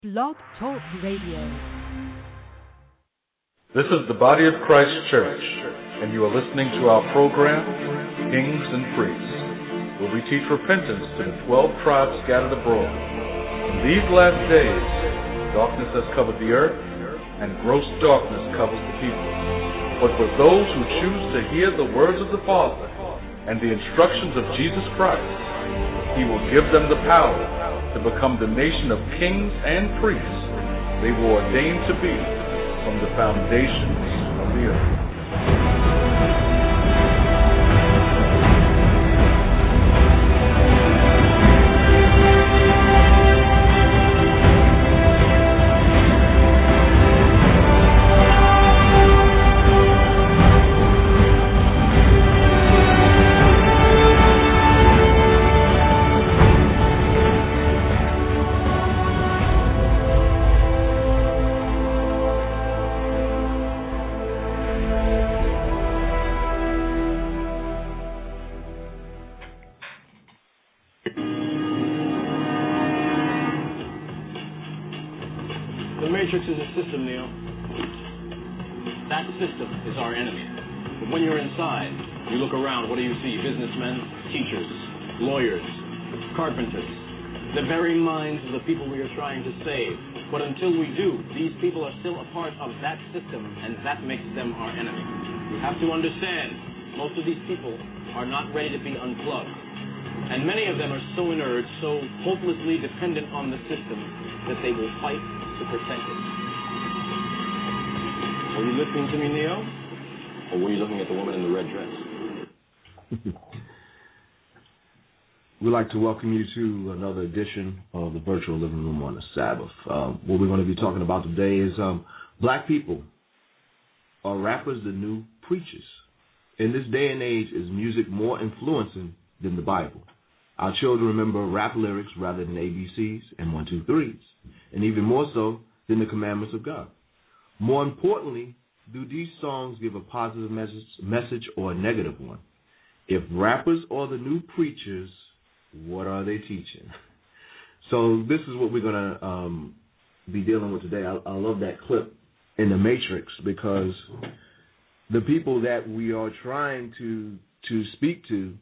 Blog Talk Radio. This is the Body of Christ Church, and you are listening to our program, Kings and Priests, where we teach repentance to the 12 tribes scattered abroad. In these last days, darkness has covered the earth, and gross darkness covers the people. But for those who choose to hear the words of the Father and the instructions of Jesus Christ, He will give them the power to become the nation of kings and priests they were ordained to be from the foundations of the earth. Trying to save. But until we do, these people are still a part of that system, and that makes them our enemy. You have to understand, most of these people are not ready to be unplugged. And many of them are so inert, so hopelessly dependent on the system, that they will fight to protect it. Were you listening to me, Neo? Or were you looking at the woman in the red dress? We'd like to welcome you to another edition of the Virtual Living Room on the Sabbath. What we're going to be talking about today is black people. Are rappers the new preachers? In this day and age, is music more influencing than the Bible? Our children remember rap lyrics rather than ABCs and 1, 2, 3s, and even more so than the commandments of God. More importantly, do these songs give a positive message or a negative one? If rappers are the new preachers, what are they teaching? So this is what we're going to be dealing with today. I love that clip in The Matrix, because the people that we are trying to speak to,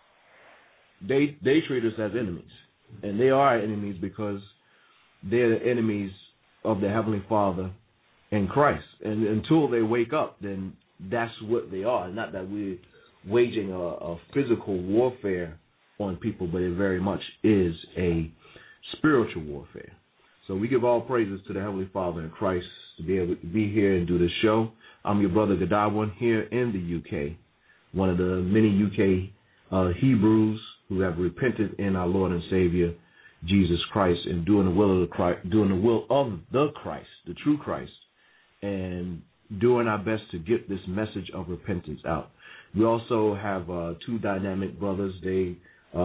they treat us as enemies. And they are enemies because they're the enemies of the Heavenly Father in Christ. And until they wake up, then that's what they are. Not that we're waging a physical warfare on people, but it very much is a spiritual warfare. So we give all praises to the Heavenly Father in Christ to be able to be here and do this show. I'm your brother Godwin here in the UK, one of the many UK Hebrews who have repented in our Lord and Savior Jesus Christ and doing the will of the Christ, the true Christ, and doing our best to get this message of repentance out. We also have two dynamic brothers. They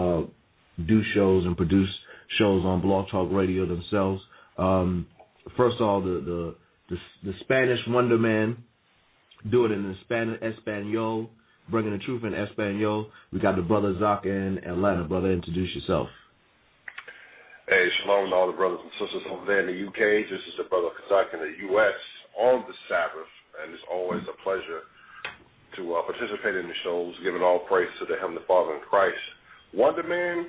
do shows and produce shows on Blog Talk Radio themselves. First of all, the Spanish Wonder Man, do it in Espanol, bringing the truth in Espanol. We got the brother Zach in Atlanta. Brother, introduce yourself. Hey, shalom to all the brothers and sisters over there in the UK. This is the brother Kazak in the US on the Sabbath, and it's always a pleasure to participate in the shows, giving all praise to the Heavenly Father in Christ. Wonder Man,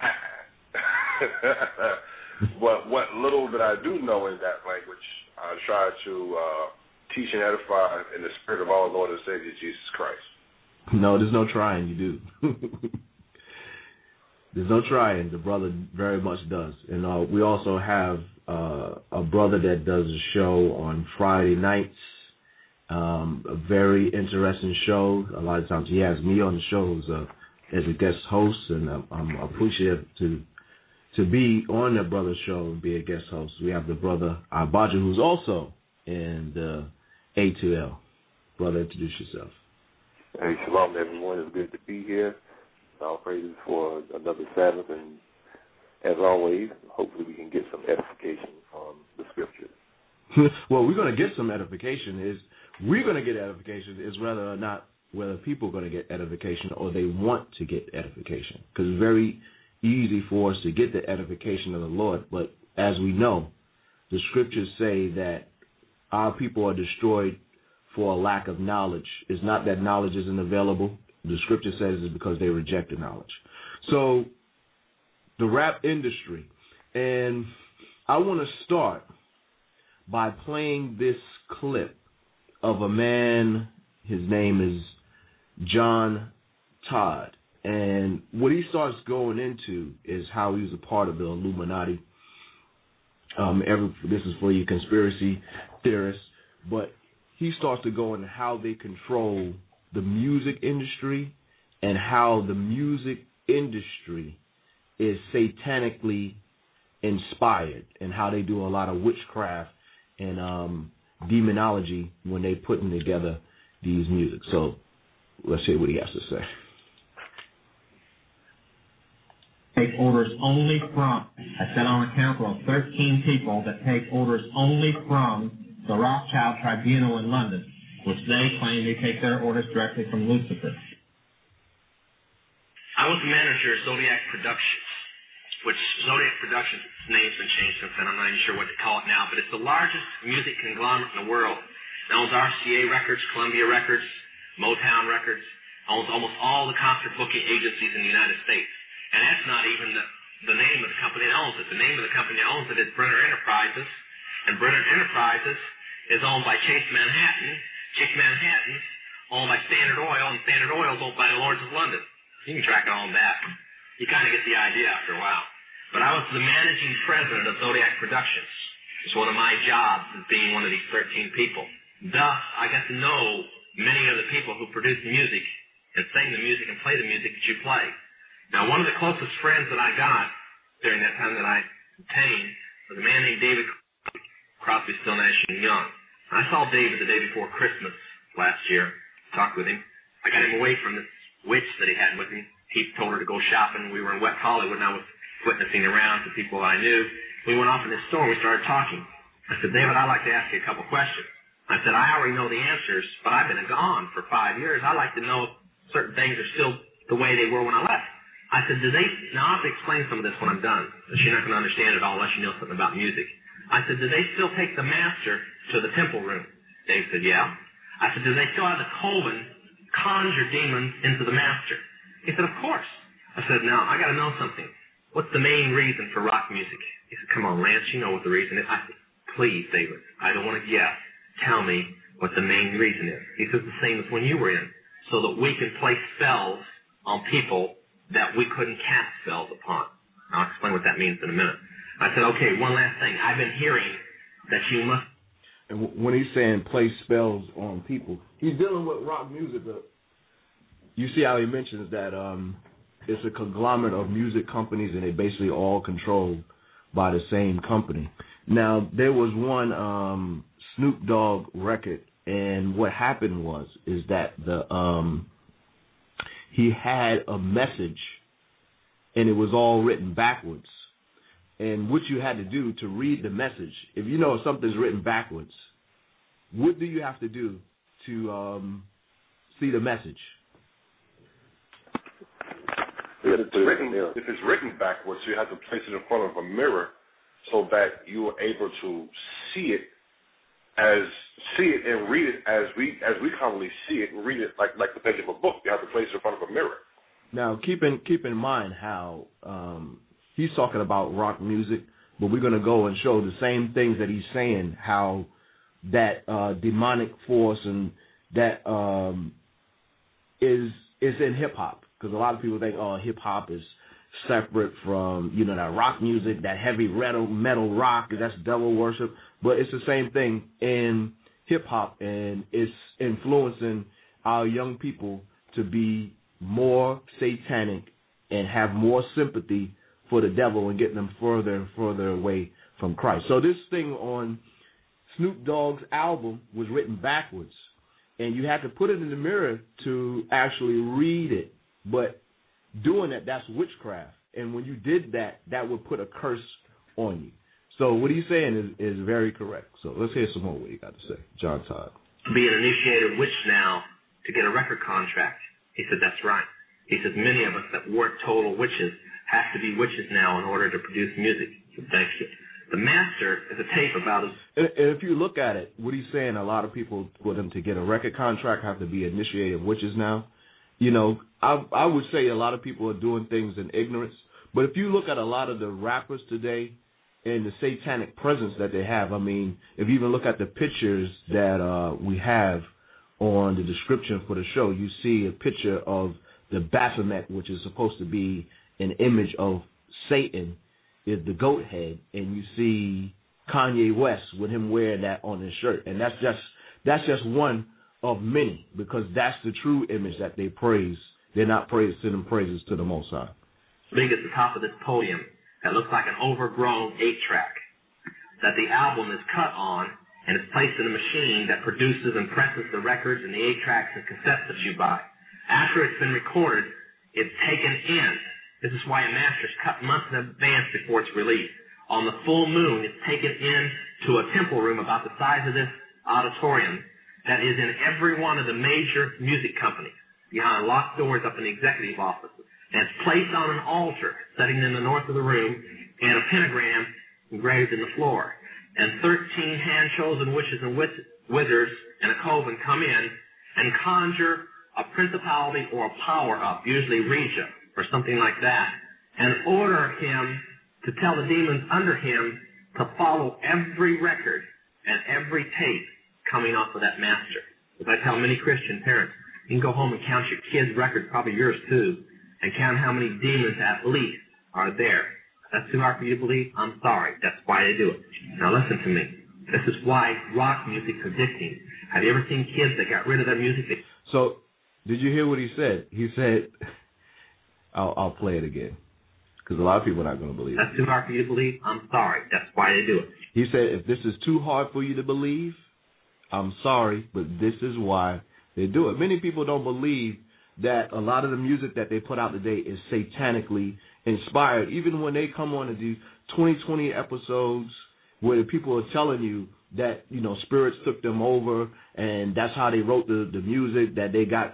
what little that I do know in that language, I try to teach and edify in the spirit of our Lord and Savior Jesus Christ. No, there's no trying. You do. There's no trying. The brother very much does. And we also have a brother that does a show on Friday nights, a very interesting show. A lot of times he has me on the show as a guest host, and I'm appreciative to be on the brother's show and be a guest host. We have the brother Abaja, who's also in the A2L. Brother, introduce yourself. Hey, shalom everyone. It's good to be here. All praises for another Sabbath, and as always, hopefully we can get some edification from the scriptures. Well, we're going to get some edification. We're going to get edification is whether or not whether people are going to get edification or they want to get edification. Because it's very easy for us to get the edification of the Lord, but as we know, the scriptures say that our people are destroyed for a lack of knowledge. It's not that knowledge isn't available. The scripture says it's because they rejected knowledge. So the rap industry, and I want to start by playing this clip of a man. His name is John Todd. And what he starts going into is how he was a part of the Illuminati. This is for you conspiracy theorists. But he starts to go into how they control the music industry and how the music industry is satanically inspired and how they do a lot of witchcraft and demonology when they putting together these music. So let's hear what he has to say. Take orders only from, I said on a council of 13 people that take orders only from the Rothschild Tribunal in London, which they claim they take their orders directly from Lucifer. I was the manager of Zodiac Productions, which Zodiac Productions, its name's been changed since then. I'm not even sure what to call it now, but it's the largest music conglomerate in the world. It owns RCA Records, Columbia Records, Motown Records, owns almost all the concert booking agencies in the United States. And that's not even the name of the company that owns it. The name of the company that owns it is Brenner Enterprises, and Brenner Enterprises is owned by Chase Manhattan. Chase Manhattan's owned by Standard Oil, and Standard Oil is owned by the Lords of London. You can track it all back. You kind of get the idea after a while. But I was the managing president of Zodiac Productions. It's one of my jobs as being one of these 13 people. Thus, I got to know many of the people who produce the music and sing the music and play the music that you play. Now, one of the closest friends that I got during that time that I obtained was a man named David Crosby, Still, Nash & Young. I saw David the day before Christmas last year, talked with him. I got him away from this witch that he had with him. He told her to go shopping. We were in West Hollywood, and I was witnessing around to people I knew. We went off in this store, and we started talking. I said, David, I'd like to ask you a couple questions. I said, I already know the answers, but I've been gone for 5 years. I'd like to know if certain things are still the way they were when I left. I said, now I have to explain some of this when I'm done. She's not going to understand it all unless she knows something about music. I said, do they still take the master to the temple room? Dave said, yeah. I said, do they still have the coven conjure demons into the master? He said, of course. I said, now, I got to know something. What's the main reason for rock music? He said, come on, Lance, you know what the reason is. I said, please, David, I don't want to guess. Tell me what the main reason is. He says, the same as when you were in, so that we can play spells on people that we couldn't cast spells upon. I'll explain what that means in a minute. I said, okay, one last thing. I've been hearing that you must... And when he's saying play spells on people, he's dealing with rock music. But you see how he mentions that it's a conglomerate of music companies, and they basically all controlled by the same company. Now, there was one Snoop Dogg record, and what happened is that he had a message, and it was all written backwards. And what you had to do to read the message, if you know something's written backwards, what do you have to do to see the message? If it's written backwards, you have to place it in front of a mirror so that you are able to see it and read it as we commonly see it and read it like the page of a book. You have to place it in front of a mirror. Now, keep in mind how he's talking about rock music, but we're going to go and show the same things that he's saying, how that demonic force and that is in hip-hop. Because a lot of people think, hip-hop is separate from, that rock music, that heavy metal rock, that's devil worship. But it's the same thing in hip-hop, and it's influencing our young people to be more satanic and have more sympathy for the devil and getting them further and further away from Christ. So this thing on Snoop Dogg's album was written backwards, and you had to put it in the mirror to actually read it. But doing that's witchcraft. And when you did that, that would put a curse on you. So what he's saying is very correct. So let's hear some more what you got to say. John Todd. Be an initiated witch now to get a record contract. He said, that's right. He says, many of us that weren't total witches have to be witches now in order to produce music. He said, thank you. The Master is a tape about his... And if you look at it, what he's saying, a lot of people, for them to get a record contract, have to be initiated witches now. You know, I would say a lot of people are doing things in ignorance. But if you look at a lot of the rappers today and the satanic presence that they have, I mean, if you even look at the pictures that we have on the description for the show, you see a picture of the Baphomet, which is supposed to be an image of Satan, is the goat head, and you see Kanye West with him wearing that on his shirt. And that's just one of many, because that's the true image that they praise. They're not sending praises to the Most High. Big at the top of this podium that looks like an overgrown 8-track that the album is cut on and is placed in a machine that produces and presses the records and the 8-tracks and cassettes that you buy. After it's been recorded, it's taken in. This is why a master's cut months in advance before it's released. On the full moon, it's taken in to a temple room about the size of this auditorium that is in every one of the major music companies, behind locked doors up in the executive offices. And it's placed on an altar, sitting in the north of the room, and a pentagram engraved in the floor. And 13 hand-chosen witches and wizards and a coven come in and conjure a principality or a power up, usually Regia or something like that, and order him to tell the demons under him to follow every record and every tape coming off of that master. As I tell many Christian parents, you can go home and count your kids' records, probably yours too, and count how many demons at least are there. If that's too hard for you to believe, I'm sorry. That's why they do it. Now listen to me. This is why rock music's addicting. Have you ever seen kids that got rid of their music? So, did you hear what he said? He said, I'll play it again, because a lot of people are not going to believe it. That's too hard for you to believe? I'm sorry. That's why they do it. He said, if this is too hard for you to believe, I'm sorry, but this is why they do it. Many people don't believe that a lot of the music that they put out today is satanically inspired. Even when they come on and do 2020 episodes where the people are telling you that, you know, spirits took them over and that's how they wrote the music, that they got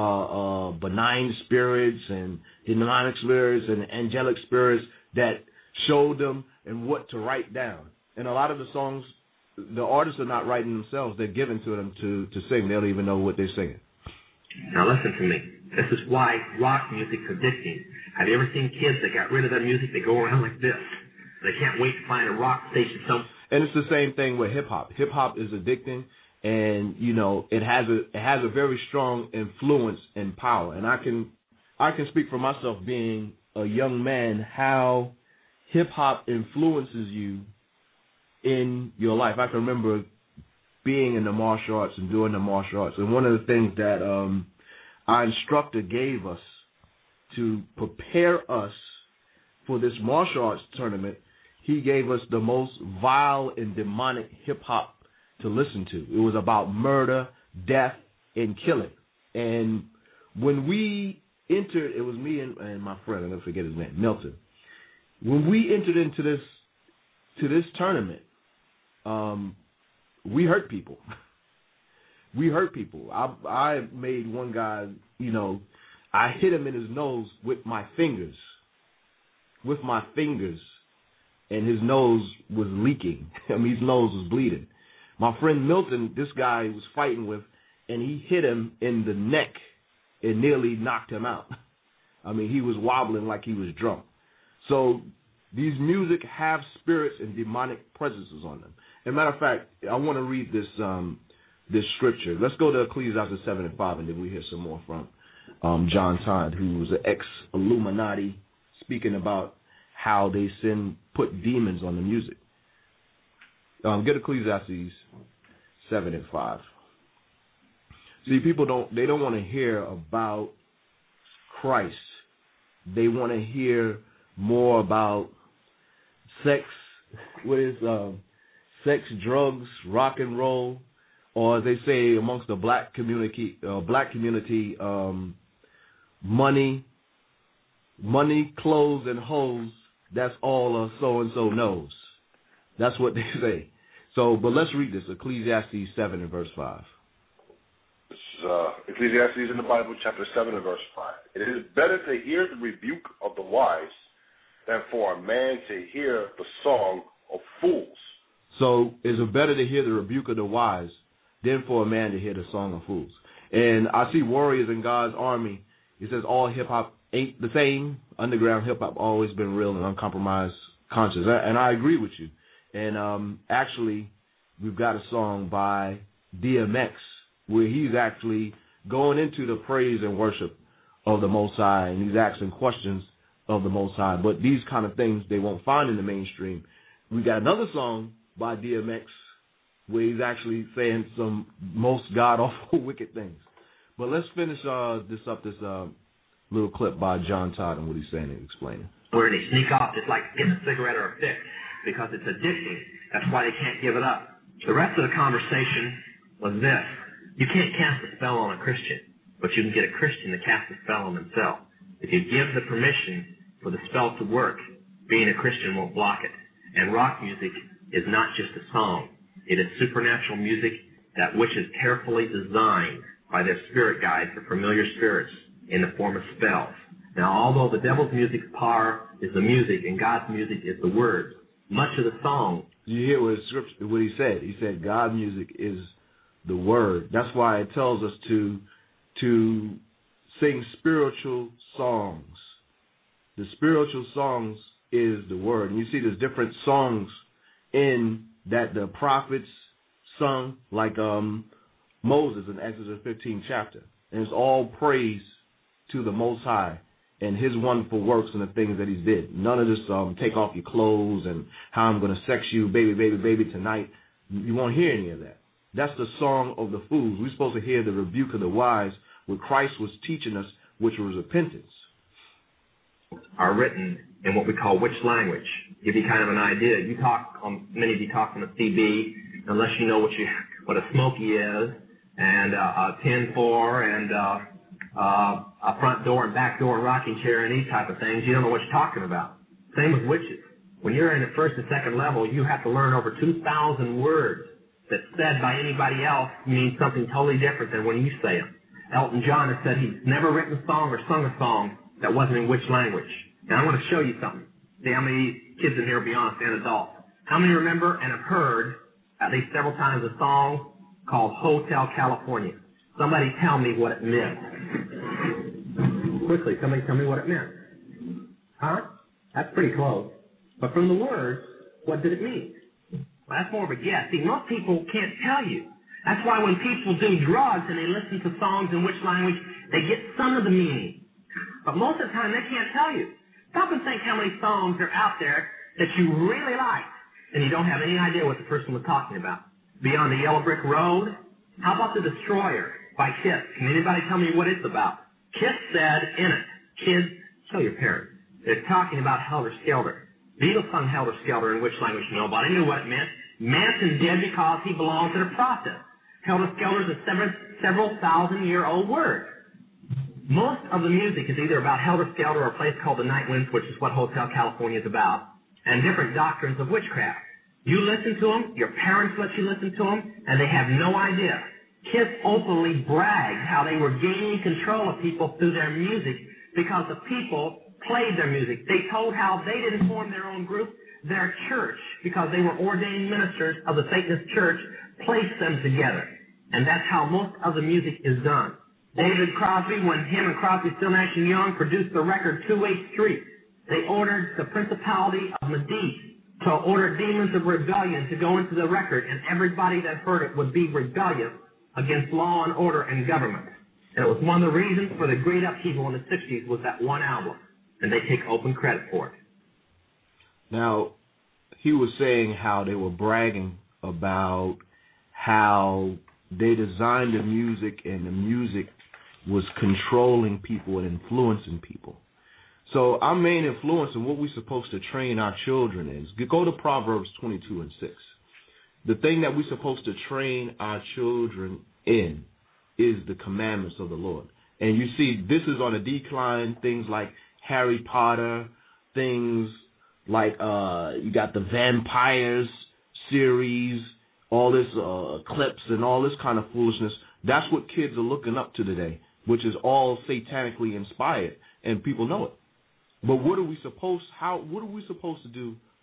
benign spirits and demonic spirits and angelic spirits that showed them and what to write down. And a lot of the songs, the artists are not writing themselves. They're given to them to sing. They don't even know what they're singing. Now listen to me. This is why rock music's addicting. Have you ever seen kids that got rid of their music? They go around like this. They can't wait to find a rock station somewhere. And it's the same thing with hip hop. Hip hop is addicting, and you know it has a very strong influence and power. And I can speak for myself, being a young man, how hip hop influences you in your life. I can remember being in the martial arts and doing the martial arts, and one of the things that our instructor gave us to prepare us for this martial arts tournament, he gave us the most vile and demonic hip-hop to listen to. It was about murder, death, and killing. And when we entered, it was me and my friend, I'll never forget his name, Milton. When we entered into this tournament, we hurt people. We hurt people. I made one guy, you know, I hit him in his nose with my fingers. And his nose was leaking. I mean, his nose was bleeding. My friend Milton, this guy was fighting with, and he hit him in the neck and nearly knocked him out. I mean, he was wobbling like he was drunk. So these music have spirits and demonic presences on them. As a matter of fact, I want to read this scripture. Let's go to Ecclesiastes 7:5, and then we hear some more from John Todd, who was an ex-Illuminati, speaking about how they put demons on the music. Get Ecclesiastes 7:5. See, people don't want to hear about Christ. They want to hear more about sex. What is sex, drugs, rock and roll, or as they say amongst the black community, money, clothes, and hoes. That's all a so-and-so knows. That's what they say. So, but let's read this, Ecclesiastes 7 and verse 5. This is Ecclesiastes in the Bible, chapter 7 and verse 5. It is better to hear the rebuke of the wise than for a man to hear the song of fools. So is it better to hear the rebuke of the wise than for a man to hear the song of fools? And I see Warriors in God's Army. He says all hip-hop ain't the same. Underground hip-hop always been real and uncompromised conscious. And I agree with you. And actually, we've got a song by DMX where he's actually going into the praise and worship of the Most High, and he's asking questions of the Most High. But these kind of things they won't find in the mainstream. We got another song by DMX where he's actually saying some most god-awful wicked things. But let's finish this little clip by John Todd and what he's saying and explaining. Where they sneak off just like getting a cigarette or a fix because it's addicting. That's why they can't give it up. The rest of the conversation was this. You can't cast a spell on a Christian, but you can get a Christian to cast a spell on themselves. If you give the permission for the spell to work, being a Christian won't block it. And rock music is not just a song. It is supernatural music that which is carefully designed by their spirit guides or familiar spirits in the form of spells. Now, although the devil's music's power is the music and God's music is the words, much of the song... You hear what he said. He said God's music is the word. That's why it tells us to sing spiritual songs. The spiritual songs is the word. And you see there's different songs in that the prophets sung, like Moses in Exodus 15 chapter. And it's all praise to the Most High and his wonderful works and the things that he did. None of this take off your clothes and how I'm going to sex you, baby, baby, baby, tonight. You won't hear any of that. That's the song of the fools. We're supposed to hear the rebuke of the wise, what Christ was teaching us, which was repentance. Are written in what we call which language. Give you kind of an idea. You talk, many of you talk on a CB, unless you know what a smoky is, and a 10-4, and a front door and back door and rocking chair and these type of things. You don't know what you're talking about. Same with witches. When you're in the first and second level, you have to learn over 2,000 words that said by anybody else mean something totally different than when you say them. Elton John has said he's never written a song or sung a song that wasn't in which language. Now I want to show you something. See how many kids in here, be honest, and adults. How many remember and have heard at least several times a song called Hotel California? Somebody tell me what it meant. Quickly, somebody tell me what it meant. Huh? That's pretty close. But from the words, what did it mean? Well, that's more of a guess. See, most people can't tell you. That's why when people do drugs and they listen to songs in which language, they get some of the meaning. But most of the time, they can't tell you. Stop and think how many songs are out there that you really like, and you don't have any idea what the person was talking about. Beyond the Yellow Brick Road? How about The Destroyer by Kiss? Can anybody tell me what it's about? Kiss said in it, kids, tell your parents. They're talking about Helter Skelter. Beatles sung Helter Skelter in which language? Nobody knew what it meant. Manson did because he belonged to the process. Helter Skelter is a several thousand-year-old word. Most of the music is either about Helter Skelter or a place called the Night Winds, which is what Hotel California is about, and different doctrines of witchcraft. You listen to them, your parents let you listen to them, and they have no idea. Kiss openly bragged how they were gaining control of people through their music because the people played their music. They told how they didn't form their own group. Their church, because they were ordained ministers of the Satanist church, placed them together. And that's how most of the music is done. David Crosby, when him and Crosby, Still, Nash & Young produced the record 2-8 Street, they ordered the principality of Medici to order demons of rebellion to go into the record, and everybody that heard it would be rebellious against law and order and government. And it was one of the reasons for the great upheaval in the 60s was that one album, and they take open credit for it. Now, he was saying how they were bragging about how they designed the music and the music was controlling people and influencing people. So our main influence and what we're supposed to train our children is, go to Proverbs 22:6. The thing that we're supposed to train our children in is the commandments of the Lord. And you see, this is on a decline. Things like Harry Potter, things like you got the Vampires series, all this clips and all this kind of foolishness. That's what kids are looking up to today, which is all satanically inspired, and people know it. But what are we supposed to do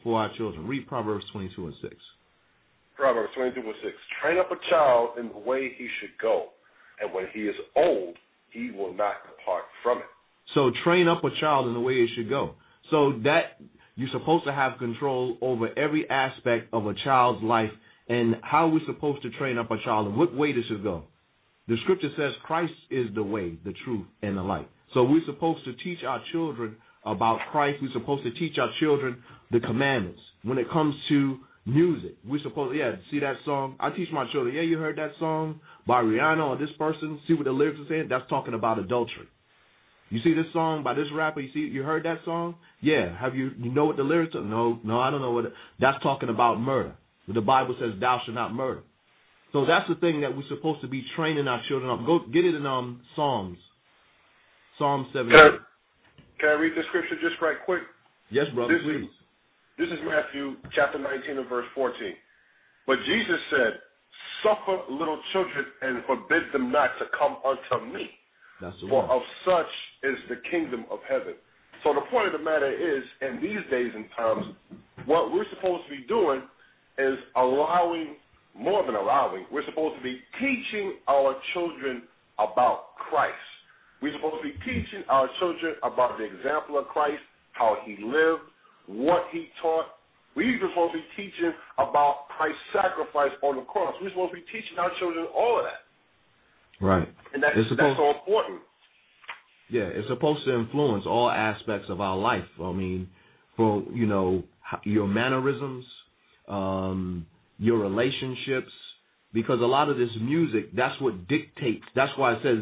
for our children. Read Proverbs 22:6. Proverbs 22:6. Train up a child in the way he should go, and when he is old, he will not depart from it. So train up a child in the way it should go. So that you're supposed to have control over every aspect of a child's life, and how we're supposed to train up a child and what way they should go. The scripture says Christ is the way, the truth, and the light. So we're supposed to teach our children about Christ. We're supposed to teach our children the commandments. When it comes to music, we're supposed to, see that song. I teach my children, you heard that song by Rihanna or this person? See what the lyrics are saying? That's talking about adultery. You see this song by this rapper? You heard that song? Yeah. Have you know what the lyrics are? No, I don't know what. That's talking about murder. The Bible says, "Thou shalt not murder." So that's the thing that we're supposed to be training our children up. Go get it in Psalm 7. Can I read the scripture just right quick? Yes, brother, please. This is Matthew chapter 19 and verse 14. But Jesus said, "Suffer little children and forbid them not to come unto me. For of such is the kingdom of heaven." So the point of the matter is, in these days and times, what we're supposed to be doing is more than allowing, we're supposed to be teaching our children about Christ. We're supposed to be teaching our children about the example of Christ, how he lived, what he taught. We're supposed to be teaching about Christ's sacrifice on the cross. We're supposed to be teaching our children all of that. Right. And that's so important. Yeah, it's supposed to influence all aspects of our life. I mean, for, your mannerisms, your relationships, because a lot of this music, that's what dictates. That's why it says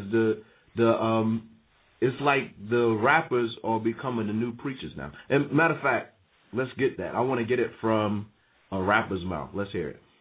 it's like the rappers are becoming the new preachers now. And matter of fact, let's get that. I want to get it from a rapper's mouth. Let's hear it.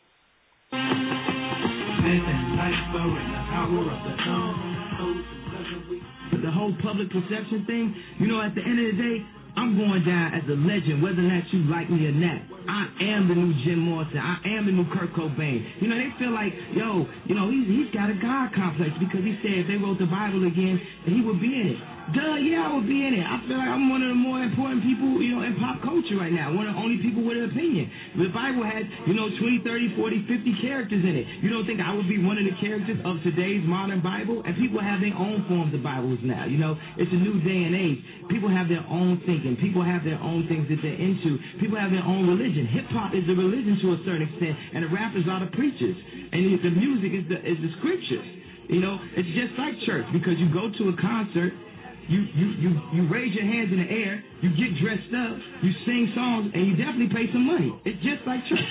The whole public perception thing, at the end of the day, I'm going down as a legend, whether or not you like me or not. I am the new Jim Morrison. I am the new Kurt Cobain. They feel like, he's got a God complex because he said if they wrote the Bible again, that he would be in it. Duh, yeah, I would be in it. I feel like I'm one of the more important people, in pop culture right now. One of the only people with an opinion. The Bible had, 20, 30, 40, 50 characters in it. You don't think I would be one of the characters of today's modern Bible? And people have their own forms of Bibles now. It's a new day and age. People have their own thinking. People have their own things that they're into. People have their own religion. Hip-hop is a religion to a certain extent, and the rappers are the preachers. And the music is the scriptures. It's just like church, because you go to a concert, you raise your hands in the air, you get dressed up, you sing songs, and you definitely pay some money. It's just like church.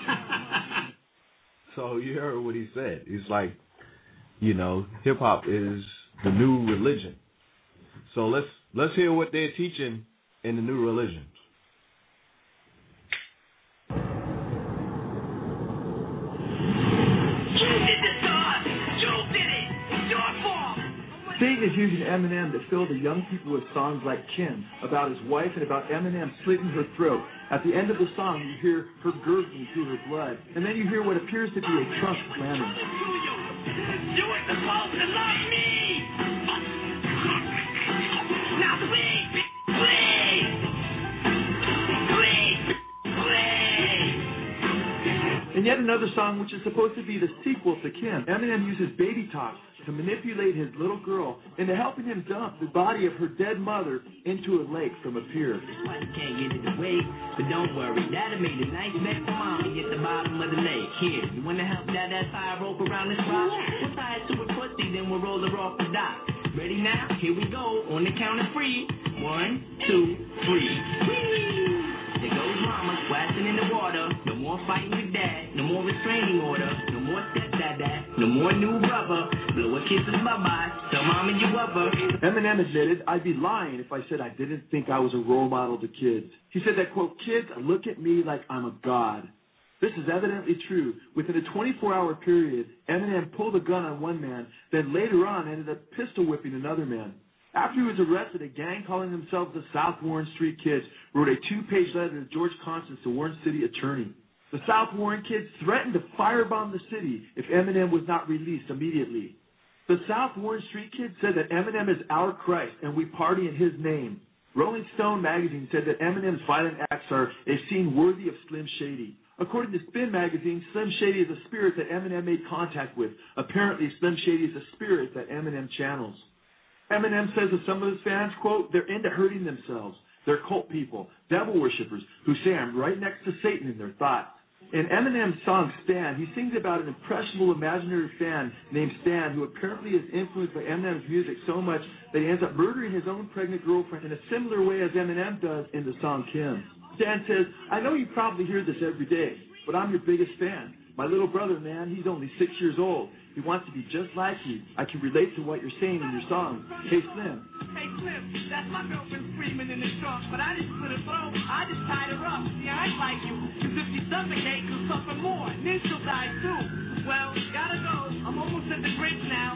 So you heard what he said. It's like, hip-hop is the new religion. So let's hear what they're teaching in the new religion. Satan is using Eminem to fill the young people with songs like Kim, about his wife and about Eminem slitting her throat. At the end of the song, you hear her gurgling through her blood, and then you hear what appears to be a trust clamoring. You were supposed to love me! Now please! And yet another song which is supposed to be the sequel to Kim. Eminem uses baby talk to manipulate his little girl into helping him dump the body of her dead mother into a lake from a pier. Can't get it away, but don't worry, that'll make a nice bed for mommy at the bottom of the lake. Here, you wanna help that tie rope around this rock? We'll tie it to a pussy, then we'll roll her off the dock. Ready now? Here we go, on the count of 3. 1, 2, 3. There goes mama, splashing in the water. No more fighting with dad, no more restraining order. No more step-dad, no more new rubber. Blow a kisses bye-bye, tell mama you love her. Eminem admitted, "I'd be lying if I said I didn't think I was a role model to kids." He said that, quote, "Kids look at me like I'm a god." This is evidently true. Within a 24-hour period, Eminem pulled a gun on one man, then later on ended up pistol whipping another man. After he was arrested, a gang calling themselves the South Warren Street Kids wrote a 2-page letter to George Constance, the Warren City attorney. The South Warren Kids threatened to firebomb the city if Eminem was not released immediately. The South Warren Street Kids said that Eminem is our Christ and we party in his name. Rolling Stone magazine said that Eminem's violent acts are a scene worthy of Slim Shady. According to Spin magazine, Slim Shady is a spirit that Eminem made contact with. Apparently, Slim Shady is a spirit that Eminem channels. Eminem says of some of his fans, quote, they're into hurting themselves. They're cult people, devil worshippers, who say I'm right next to Satan in their thoughts. In Eminem's song Stan, he sings about an impressionable imaginary fan named Stan who apparently is influenced by Eminem's music so much that he ends up murdering his own pregnant girlfriend in a similar way as Eminem does in the song Kim. Stan says, I know you probably hear this every day, but I'm your biggest fan. My little brother, man, he's only 6 years old. He wants to be just like you. I can relate to what you're saying in your song. Hey, Slim. Hey, Slim, that's my girlfriend screaming in the trunk, but I didn't put her throat. I just tied her up. See, I ain't like you. Cause if she suffocate, she'll suffer more. And then she'll die, too. Well, gotta go. I'm almost at the bridge now.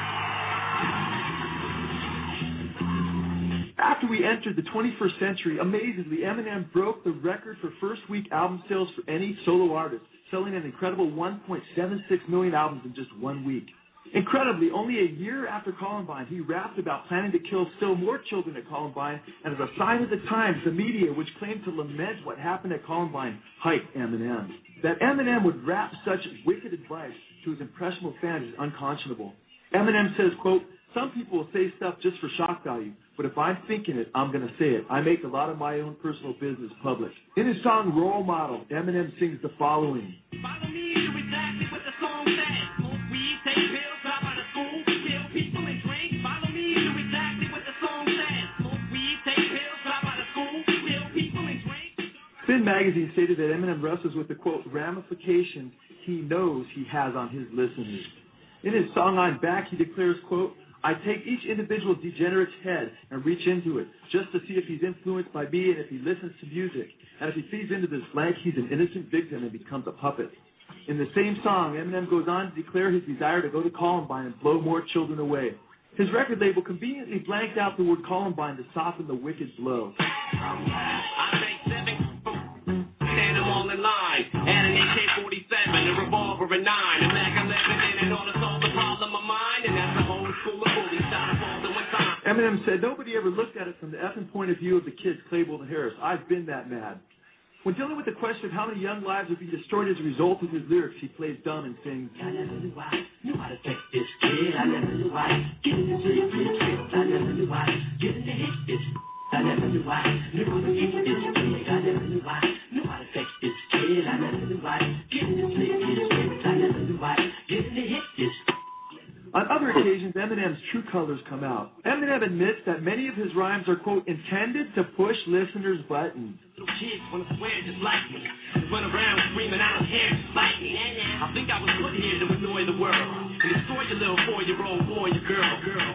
After we entered the 21st century, amazingly, Eminem broke the record for first-week album sales for any solo artist, selling an incredible 1.76 million albums in just 1 week. Incredibly, only a year after Columbine, he rapped about planning to kill still more children at Columbine, and as a sign of the times, the media, which claimed to lament what happened at Columbine, hyped Eminem. That Eminem would rap such wicked advice to his impressionable fans is unconscionable. Eminem says, quote, some people will say stuff just for shock value, but if I'm thinking it, I'm going to say it. I make a lot of my own personal business public. In his song Role Model, Eminem sings the following. Follow me to exactly what the song says. Smoke weed, take pills, drop out of school, kill people and drink. Follow me to exactly what the song says. Smoke weed, take pills, drop out of school, kill people and drink. Spin magazine stated that Eminem wrestles with the, quote, ramifications he knows he has on his listeners. In his song I'm Back, he declares, quote, I take each individual degenerate's head and reach into it just to see if he's influenced by me and if he listens to music. And if he feeds into this blank, he's an innocent victim and becomes a puppet. In the same song, Eminem goes on to declare his desire to go to Columbine and blow more children away. His record label conveniently blanked out the word Columbine to soften the wicked blow. I take 7, stand them all in line, add an AK-47, a revolver, a 9, a Mac-11, and all to solve the problem of mine, and that's the whole school of bullies shot up all the time. Eminem said, nobody ever looked at it from the effing point of view of the kids Claypool and Harris. I've been that mad. When dealing with the question of how many young lives would be destroyed as a result of his lyrics, he plays dumb and sings, I never knew I knew how to take this kid. I never knew I get in the trip. I never knew I get in the hit this. I never knew I knew how to get this kid. I never knew I knew how to take this kid. I never knew I get in the trip. I never knew I get in the hit this. On other occasions, Eminem's true colors come out. Eminem admits that many of his rhymes are, quote, intended to push listeners' buttons. Little kids want to swear just like me. Run around screaming, I don't care, just like me. I think I was put here to annoy the world and destroy your little 4-year-old boy, your girl.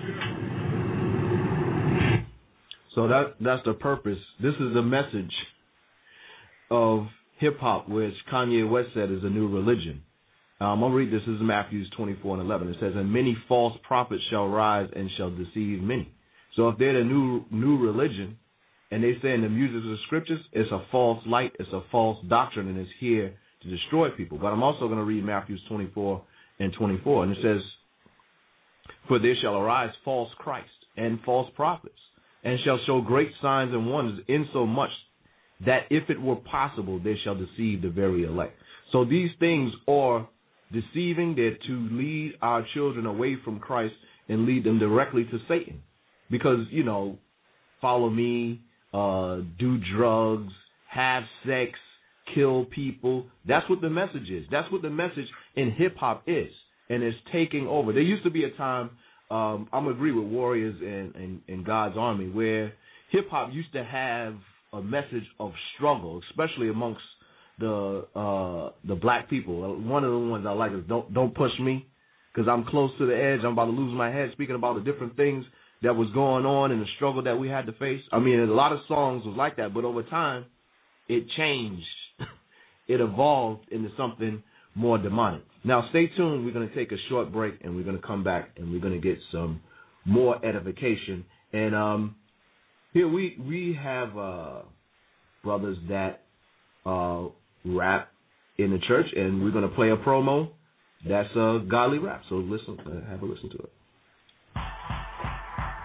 So that's the purpose. This is the message of hip-hop, which Kanye West said is a new religion. I'm going to read this. This is Matthew 24:11. It says, and many false prophets shall rise and shall deceive many. So if they're the new religion, and they say in the music of the scriptures, it's a false light, it's a false doctrine, and it's here to destroy people. But I'm also going to read Matthew 24:24, and it says, for there shall arise false Christ and false prophets, and shall show great signs and wonders, insomuch that if it were possible, they shall deceive the very elect. So these things are deceiving. They're to lead our children away from Christ and lead them directly to Satan. Because, you know, follow me, do drugs, have sex, kill people. That's what the message is. That's what the message in hip-hop is. And it's taking over. There used to be a time, I'm going to agree with Warriors and God's Army, where hip-hop used to have a message of struggle, especially amongst the black people. One of the ones I like is Don't Push Me, because I'm close to the edge. I'm about to lose my head, speaking about the different things that was going on and the struggle that we had to face. I mean, a lot of songs was like that, but over time, it changed. It evolved into something more demonic. Now, stay tuned. We're going to take a short break, and we're going to come back, and we're going to get some more edification. And here we have brothers that rap in the church, and we're going to play a promo that's godly rap. So listen, have a listen to it.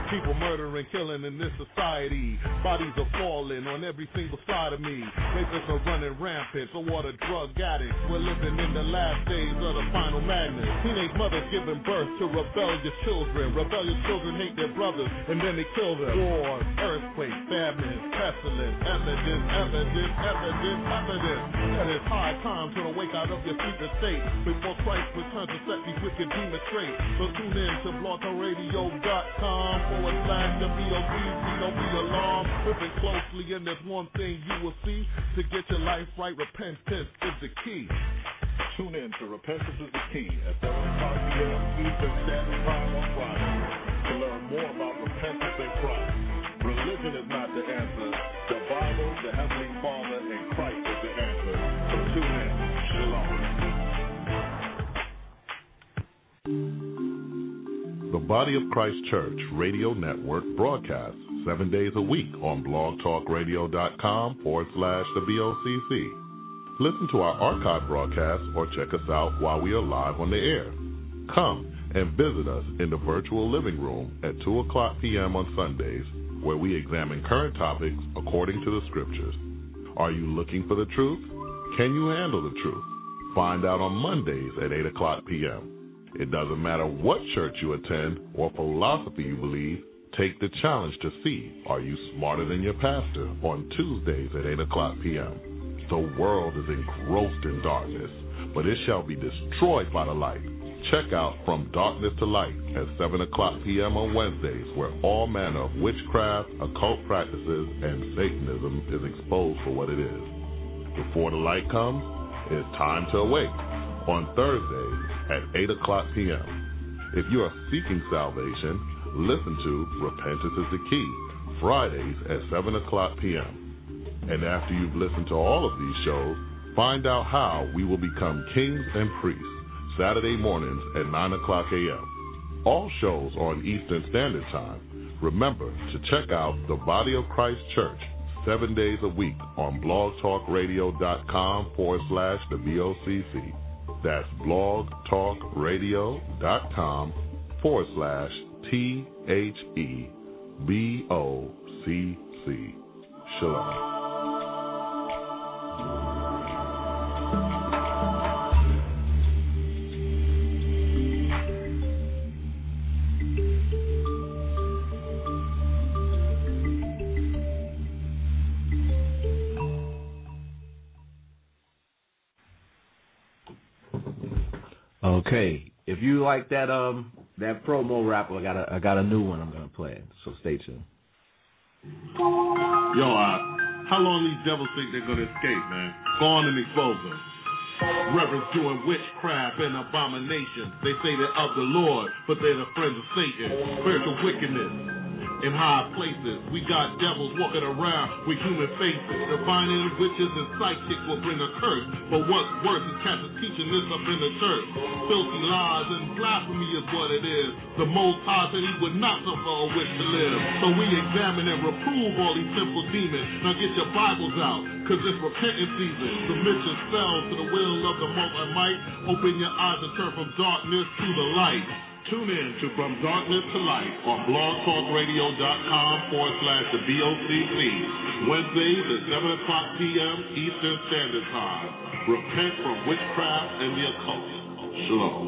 People murdering, killing in this society. Bodies are falling on every single side of me. Rapists are running rampant, so what a drug addicts. We're living in the last days of the final madness. Teenage mothers giving birth to rebellious children. Rebellious children hate their brothers, and then they kill them. Wars, earthquakes, famines, pestilence, evidence. That it's high time to wake out of your secret state before Christ returns to set these wicked demons straight. So tune in to blogtalkradio.com/WOCC. Don't be alarmed. Listen closely, and there's one thing you will see. To get your life right, repentance is the key. Tune in to Repentance is the Key at 7 o'clock p.m. Eastern Standard Time on Friday to learn more about repentance in Christ. Religion is not the answer. The Bible, the Heavenly Father, and Christ is the answer. So tune in. Shalom. The Body of Christ Church Radio Network broadcasts 7 days a week on blogtalkradio.com/the-BOCC. Listen to our archive broadcasts or check us out while we are live on the air. Come and visit us in the virtual living room at 2 o'clock p.m. on Sundays, where we examine current topics according to the scriptures. Are you looking for the truth? Can you handle the truth? Find out on Mondays at 8 o'clock p.m. It doesn't matter what church you attend or philosophy you believe, take the challenge to see, are you smarter than your pastor, on Tuesdays at 8 o'clock p.m. The world is engrossed in darkness, but it shall be destroyed by the light. Check out From Darkness to Light at 7 o'clock p.m. on Wednesdays, where all manner of witchcraft, occult practices, and Satanism is exposed for what it is. Before the light comes, it's time to awake on Thursdays at 8 o'clock p.m. If you are seeking salvation, listen to Repentance is the Key, Fridays at 7 o'clock p.m. And after you've listened to all of these shows, find out how we will become kings and priests, Saturday mornings at 9 o'clock a.m. All shows on Eastern Standard Time. Remember to check out the Body of Christ Church 7 days a week on blogtalkradio.com/the-BOCC. That's blogtalkradio.com/THEBOCC. Shalom. Okay, if you like that that promo rap, I got a new one I'm gonna play. So stay tuned. Yo, how long these devils think they're gonna escape, man? Go on and expose them. Reverends doing witchcraft and abominations. They say they're of the Lord, but they're the friends of Satan. Spiritual wickedness in high places. We got devils walking around with human faces. Divining witches and psychics will bring a curse. But what's worse is cats are teaching this up in the church. Filthy lies and blasphemy is what it is. The Most High said he would not suffer a witch to live. So we examine and reprove all these simple demons. Now get your Bibles out, cause it's repentance season. Submit yourselves to the will of the Most High Might. Open your eyes and turn from darkness to the light. Tune in to From Darkness to Light on blogtalkradio.com/the-BOCC. Wednesdays at 7 o'clock p.m. Eastern Standard Time. Repent from witchcraft and the occult. Shalom.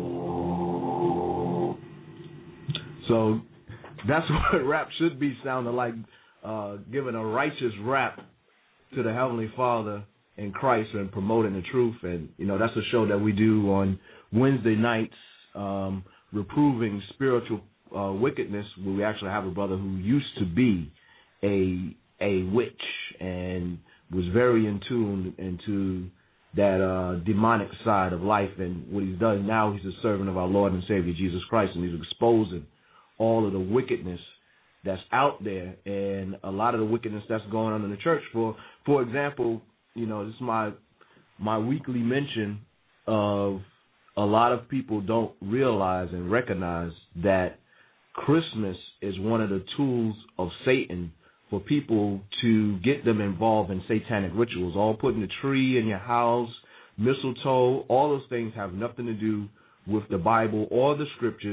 So that's what rap should be sounding like, giving a righteous rap to the Heavenly Father in Christ and promoting the truth. And, that's a show that we do on Wednesday nights, reproving spiritual wickedness, where we actually have a brother who used to be a witch and was very in tune into that demonic side of life. And what he's done now, he's a servant of our Lord and Savior Jesus Christ, and he's exposing all of the wickedness that's out there and a lot of the wickedness that's going on in the church. For example, this is my weekly mention of a lot of people don't realize and recognize that Christmas is one of the tools of Satan for people to get them involved in satanic rituals. All putting a tree in your house, mistletoe, all those things have nothing to do with the Bible or the scriptures.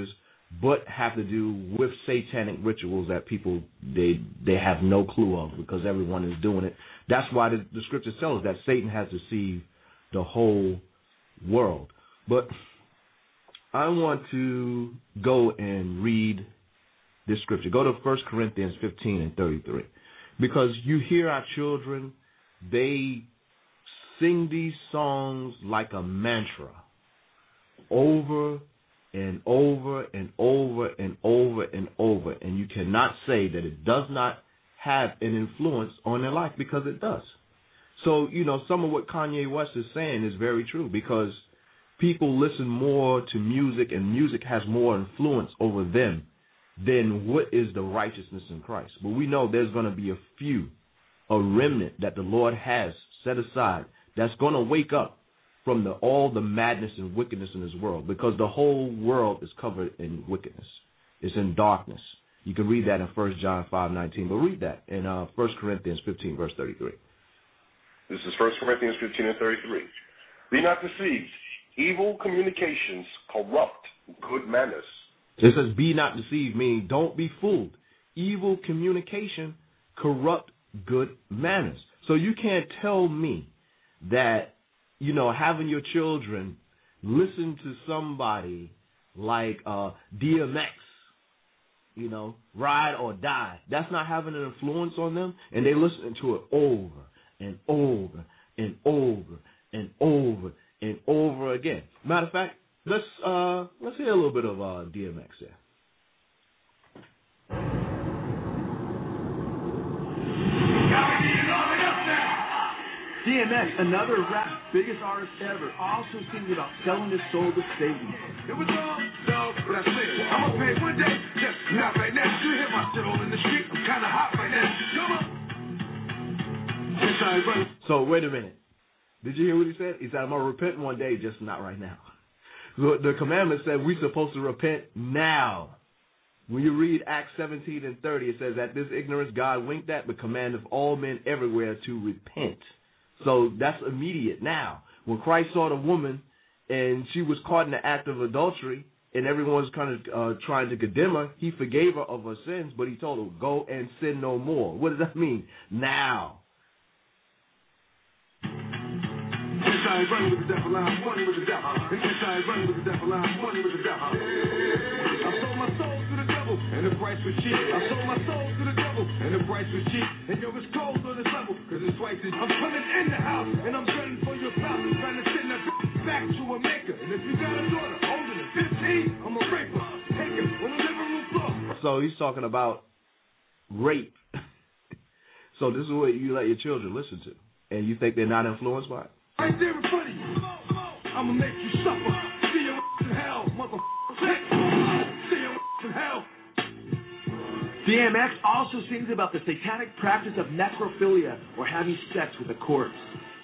but have to do with satanic rituals that people, they have no clue of because everyone is doing it. That's why the scriptures tell us that Satan has deceived the whole world. But I want to go and read this scripture. Go to 1 Corinthians 15 and 33. Because you hear our children, they sing these songs like a mantra over and over and over and over and over. And you cannot say that it does not have an influence on their life, because it does. So, some of what Kanye West is saying is very true, because people listen more to music, and music has more influence over them than what is the righteousness in Christ. But we know there's going to be a remnant that the Lord has set aside that's going to wake up from all the madness and wickedness in this world, because the whole world is covered in wickedness. It's in darkness. You can read that in 1 John 5:19, but read that in 1 Corinthians 15, verse 33. This is 1 Corinthians 15 and 33. Be not deceived. Evil communications corrupt good manners. It says, be not deceived, meaning don't be fooled. Evil communication corrupt good manners. So you can't tell me that, having your children listen to somebody like DMX, Ride or Die, that's not having an influence on them, and they listen to it over and over and over and over and over again. Matter of fact, let's hear a little bit of DMX here. DMX, another rap biggest artist ever, also sings about selling his soul to Satan. It was all dog, but I said, I'm gonna pay one day, just not right now. You hear my shit all in the street, I'm kinda hot right now. Come on. So wait a minute. Did you hear what he said? He said, I'm gonna repent one day, just not right now. So the commandment said we're supposed to repent now. When you read Acts 17 and 30, it says, at this ignorance God winked at, but commandeth all men everywhere to repent. So that's immediate now. When Christ saw the woman and she was caught in the act of adultery and everyone was kind of trying to condemn her, he forgave her of her sins, but he told her, go and sin no more. What does that mean? Now. I ain't running with the devil, I'm running with the devil. And since I ain't running with the devil, I'm running with the devil. I sold my soul to the devil, and the price was cheap. I sold my soul to the devil, and the price was cheap. And yo, it's cold on this level, cause it's twice as I'm coming in the house, and I'm gunning for your power, trying to send that back to a maker. And if you got a daughter older than 15, I'm a raper. Take her on the living room floor. So he's talking about rape. So this is what you let your children listen to, and you think they're not influenced by it? Right there in front of you. I'ma make you suffer. See your in hell, motherfucker. See your in hell. DMX also sings about the satanic practice of necrophilia, or having sex with a corpse.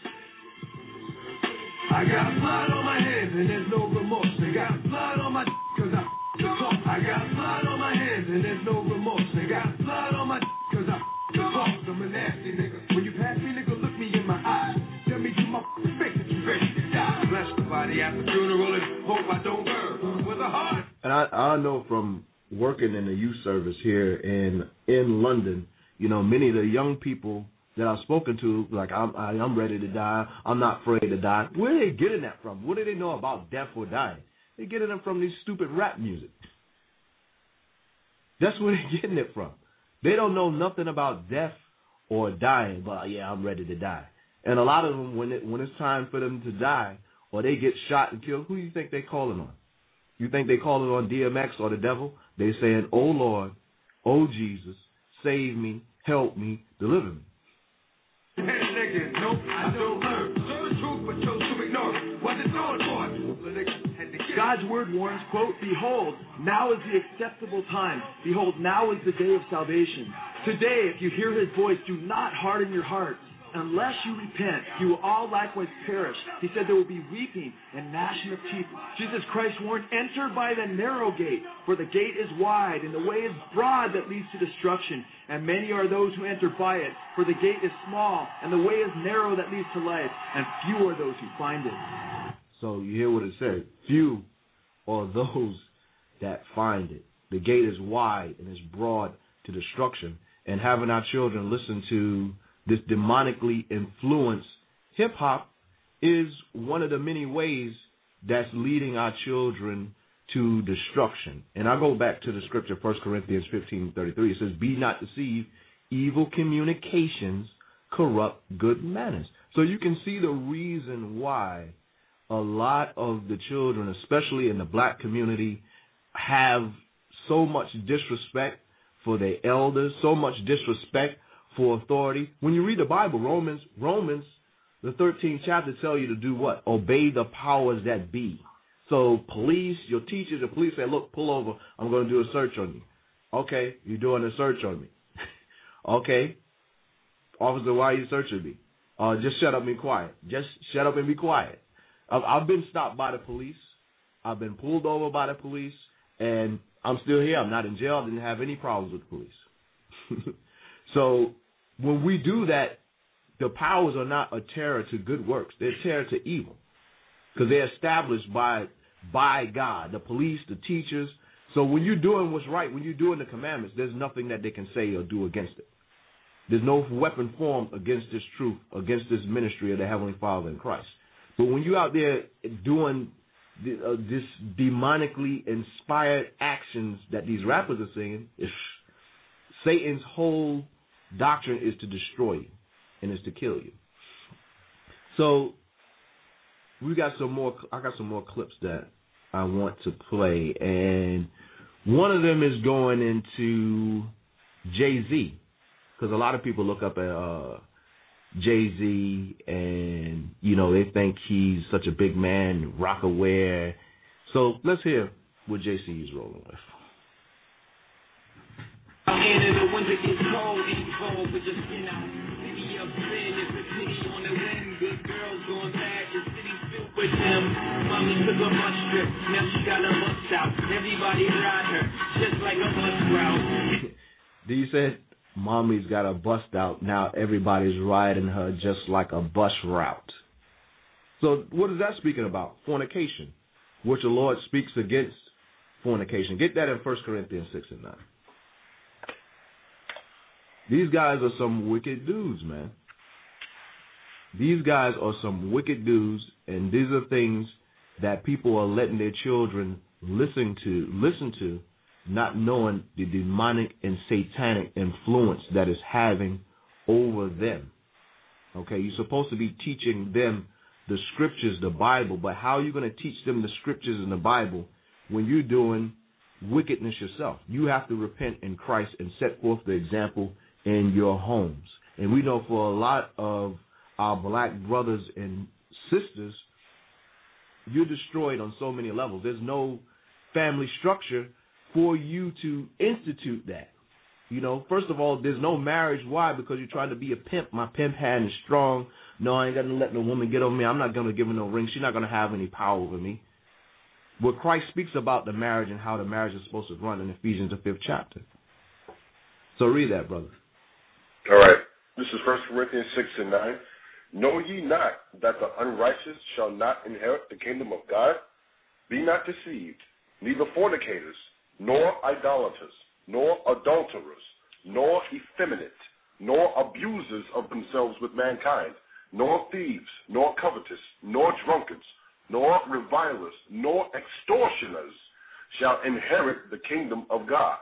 I got blood on my hands and there's no remorse. I got blood on my cause I talk. I got blood on my hands and there's no remorse. I got blood on my cause I talk. I'm a nasty nigga. When you pass me, nigga, look me in my eyes. Tell me to my face that you ready to die. Bless the body at the funeral and hope I don't burn with a heart. And I know from working in the youth service here in London, many of the young people that I've spoken to, like, I'm ready to die, I'm not afraid to die. Where are they getting that from? What do they know about death or dying? They're getting it from these stupid rap music. That's where they're getting it from. They don't know nothing about death or dying, but yeah, I'm ready to die. And a lot of them, when it's time for them to die, or they get shot and killed, who do you think they're calling on? You think they calling on DMX or the devil? They saying, oh Lord, oh Jesus, save me, help me, deliver me. Hey, nigga, nope, I don't learn. Show the truth, but chose to ignore it. What it's doing for? God's word warns, quote, behold, now is the acceptable time. Behold, now is the day of salvation. Today, if you hear his voice, do not harden your hearts. Unless you repent, you will all likewise perish. He said there will be weeping and gnashing of teeth. Jesus Christ warned, enter by the narrow gate, for the gate is wide and the way is broad that leads to destruction. And many are those who enter by it, for the gate is small and the way is narrow that leads to life, and few are those who find it. So you hear what it said. Few are those that find it. The gate is wide and it's broad to destruction. And having our children listen to this demonically influenced hip-hop is one of the many ways that's leading our children to destruction. And I go back to the scripture, 1 Corinthians 15:33. It says, be not deceived, evil communications corrupt good manners. So you can see the reason why a lot of the children, especially in the black community, have so much disrespect for their elders, so much disrespect for authority. When you read the Bible, Romans, the 13th chapter tell you to do what? Obey the powers that be. So police, your teachers, the police say, look, pull over. I'm going to do a search on you. Okay, you're doing a search on me. Okay. Officer, why are you searching me? Just shut up and be quiet. Just shut up and be quiet. I've been stopped by the police. I've been pulled over by the police, and I'm still here. I'm not in jail. I didn't have any problems with the police. So when we do that, the powers are not a terror to good works. They're a terror to evil because they're established by God, the police, the teachers. So when you're doing what's right, when you're doing the commandments, there's nothing that they can say or do against it. There's no weapon formed against this truth, against this ministry of the Heavenly Father in Christ. But when you're out there doing this demonically inspired actions that these rappers are singing, Satan's whole doctrine is to destroy you and is to kill you. So I got some more clips that I want to play, and one of them is going into Jay-Z, because a lot of people look up at Jay-Z and, they think he's such a big man, rock-aware. So let's hear what Jay-Z is rolling with. With him, mommy took a bus trip, now she got a bus out. Everybody ride her, just like a bus route. You said mommy's got a bust out, now everybody's riding her just like a bus route. So what is that speaking about? Fornication, which the Lord speaks against fornication. Get that in 1 Corinthians 6:9. These guys are some wicked dudes, man. These guys are some wicked dudes, and these are things that people are letting their children listen to, not knowing the demonic and satanic influence that is having over them. Okay, you're supposed to be teaching them the scriptures, the Bible, but how are you going to teach them the scriptures in the Bible when you're doing wickedness yourself? You have to repent in Christ and set forth the example in your homes. And we know for a lot of our black brothers and sisters, you're destroyed on so many levels. There's no family structure for you to institute that. First of all, there's no marriage. Why? Because you're trying to be a pimp. My pimp hand is strong. No, I ain't going to let no woman get on me. I'm not going to give her no ring. She's not going to have any power over me. But Christ speaks about the marriage and how the marriage is supposed to run in Ephesians, the 5th chapter. So read that, brother. All right. This is 1 Corinthians 6:9. Know ye not that the unrighteous shall not inherit the kingdom of God? Be not deceived, neither fornicators, nor idolaters, nor adulterers, nor effeminate, nor abusers of themselves with mankind, nor thieves, nor covetous, nor drunkards, nor revilers, nor extortioners shall inherit the kingdom of God.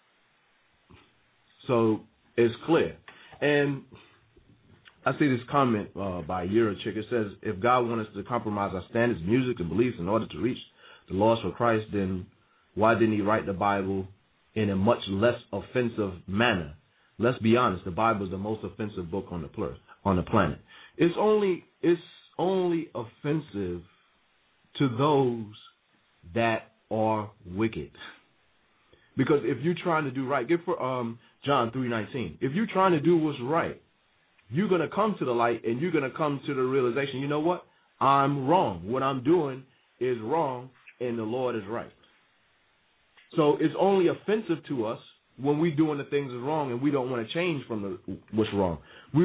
So it's clear. And I see this comment by Eurochick. It says, if God wanted us to compromise our standards, music, and beliefs in order to reach the lost for Christ, then why didn't he write the Bible in a much less offensive manner? Let's be honest, the Bible is the most offensive book on the planet. It's only offensive to those that are wicked. Because if you're trying to do right, give for John 3:19. If you're trying to do what's right, you're going to come to the light and you're going to come to the realization, you know what? I'm wrong. What I'm doing is wrong and the Lord is right. So it's only offensive to us when we're doing the things that's wrong and we don't want to change from what's wrong.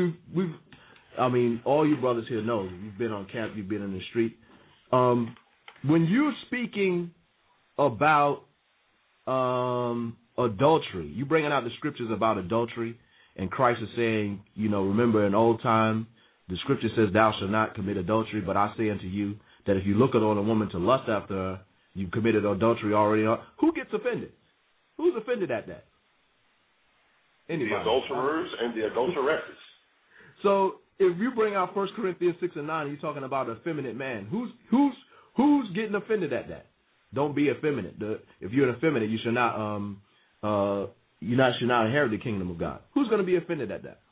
All you brothers here know, you've been on camp, you've been in the street. When you're speaking about adultery. You bringing out the scriptures about adultery, and Christ is saying, remember in old time, the scripture says, thou shalt not commit adultery, but I say unto you that if you look on a woman to lust after her, you committed adultery already. Who gets offended? Who's offended at that? Anybody? The adulterers and the adulteresses. So if you bring out 1 Corinthians 6 and 9, you're talking about an effeminate man. Who's getting offended at that? Don't be effeminate. If you're an effeminate, you should not should not inherit the kingdom of God. Who's going to be offended at that?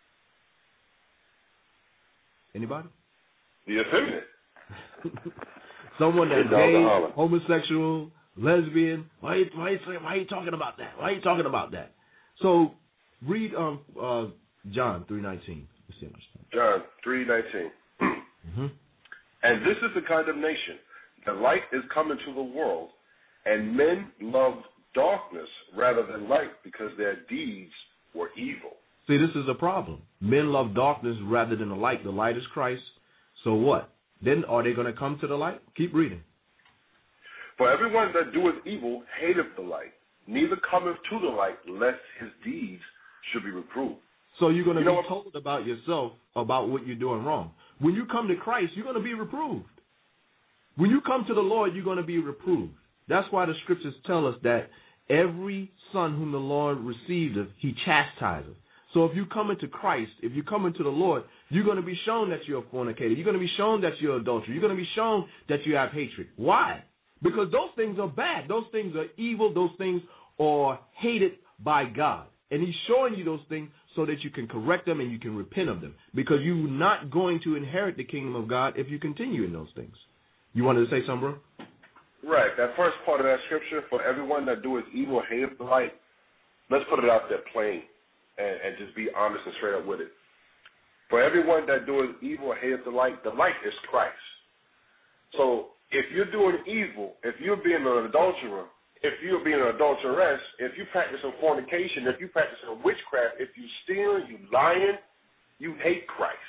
Anybody? The effeminate. Someone that's gay, homosexual, lesbian. Why are you talking about that? Why are you talking about that? So read John 3:19. John 3:19. Mm-hmm. And this is the condemnation. The light is come into the world, and men loved darkness rather than light because their deeds were evil. See, this is a problem. Men love darkness rather than the light. The light is Christ. So what? Then are they going to come to the light? Keep reading. For everyone that doeth evil hateth the light, neither cometh to the light, lest his deeds should be reproved. So you're going to be told about yourself, about what you're doing wrong. When you come to Christ, you're going to be reproved. When you come to the Lord, you're going to be reproved. That's why the scriptures tell us that every son whom the Lord receiveth, he chastiseth. So if you come into Christ, if you come into the Lord, you're going to be shown that you're a fornicator. You're going to be shown that you're adulterer. You're going to be shown that you have hatred. Why? Because those things are bad. Those things are evil. Those things are hated by God. And he's showing you those things so that you can correct them and you can repent of them. Because you're not going to inherit the kingdom of God if you continue in those things. You wanted to say something, bro? Right. That first part of that scripture, for everyone that doeth evil hateth the light, let's put it out there plain and just be honest and straight up with it. For everyone that doeth evil hateth the light is Christ. So if you're doing evil, if you're being an adulterer, if you're being an adulteress, if you're practicing fornication, if you're practicing witchcraft, if you steal, you lying, you hate Christ.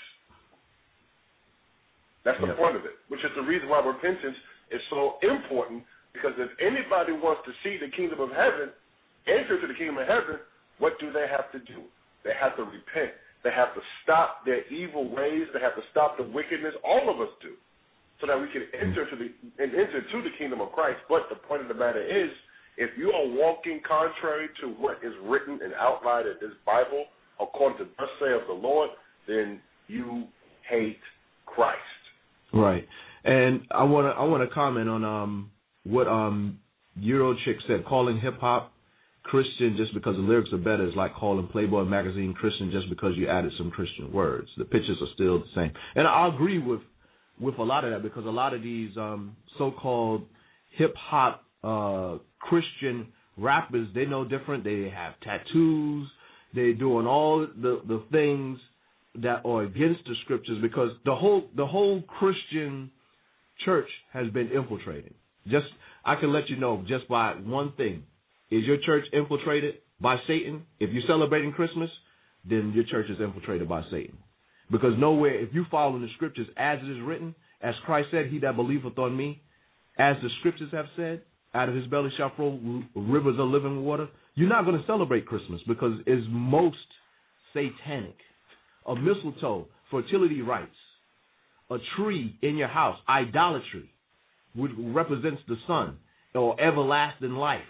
That's the point of it, which is the reason why repentance is so important, because if anybody wants to see the kingdom of heaven, enter to the kingdom of heaven, what do they have to do? They have to repent. They have to stop their evil ways. They have to stop the wickedness. All of us do, so that we can enter to the kingdom of Christ. But the point of the matter is, if you are walking contrary to what is written and outlined in this Bible, according to thus saith the Lord, then you hate Christ. Right. And I want to comment on what Eurochick said. Calling hip hop Christian just because the lyrics are better is like calling Playboy magazine Christian just because you added some Christian words. The pictures are still the same. And I agree with a lot of that, because a lot of these so-called hip hop Christian rappers, they know different. They have tattoos. They're doing all the things that are against the scriptures, because the whole Christian church has been infiltrated. I can let you know just by one thing. Is your church infiltrated by Satan? If you're celebrating Christmas, then your church is infiltrated by Satan. Because nowhere, if you follow the scriptures as it is written, as Christ said, he that believeth on me, as the scriptures have said, out of his belly shall flow rivers of living water, you're not going to celebrate Christmas because it's most satanic. A mistletoe, fertility rites, a tree in your house, idolatry, which represents the sun, or everlasting life.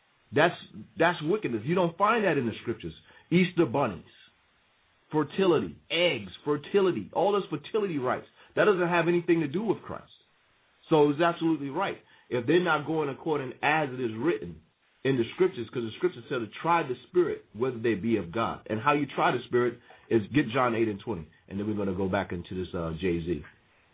That's wickedness. You don't find that in the scriptures. Easter bunnies, fertility, eggs, fertility, all those fertility rites. That doesn't have anything to do with Christ. So it's absolutely right. If they're not going according as it is written in the scriptures, because the scriptures say to try the spirit, whether they be of God. And how you try the spirit is get John 8 and 20. And then we're going to go back into this Jay-Z.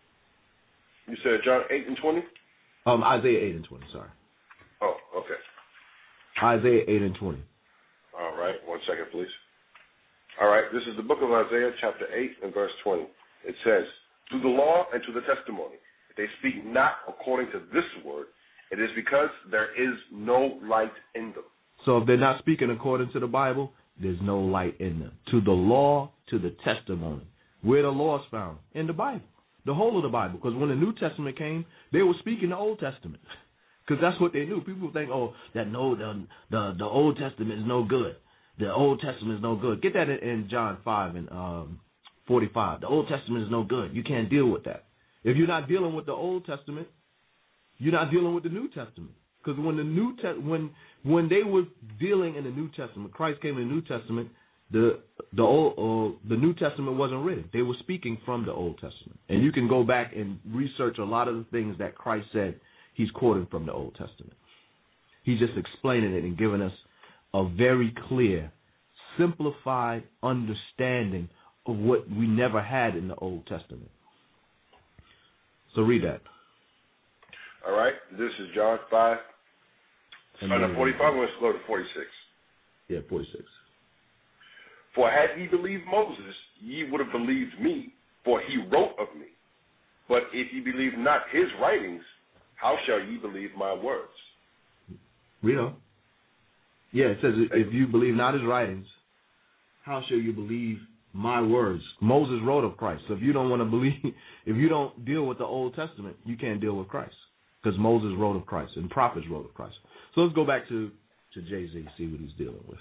You said John 8 and 20? Isaiah 8 and 20, sorry. Oh, okay. Isaiah 8 and 20. All right, 1 second, please. All right, this is the book of Isaiah, chapter 8 and verse 20. It says, to the law and to the testimony, if they speak not according to this word, it is because there is no light in them. So if they're not speaking according to the Bible, there's no light in them. To the law, to the testimony. Where the law is found? In the Bible. The whole of the Bible. Because when the New Testament came, they were speaking the Old Testament. because that's what they knew. People think, oh, that no, the Old Testament is no good. The Old Testament is no good. Get that in John 5 and 45. The Old Testament is no good. You can't deal with that. If you're not dealing with the Old Testament, you're not dealing with the New Testament. Because when when they were dealing in the New Testament, Christ came in the New Testament. The New Testament wasn't written. They were speaking from the Old Testament. And you can go back and research a lot of the things that Christ said he's quoting from the Old Testament. He's just explaining it and giving us a very clear, simplified understanding of what we never had in the Old Testament. So read that. All right. This is John 5. Starting at 45, let's go to 46. Yeah, 46. For had ye believed Moses, ye would have believed me, for he wrote of me. But if ye believe not his writings, how shall ye believe my words? Read on. Yeah, it says, if you believe not his writings, how shall you believe my words? Moses wrote of Christ. So if you don't want to believe, if you don't deal with the Old Testament, you can't deal with Christ. Because Moses wrote of Christ and prophets wrote of Christ. So let's go back to Jay-Z, see what he's dealing with.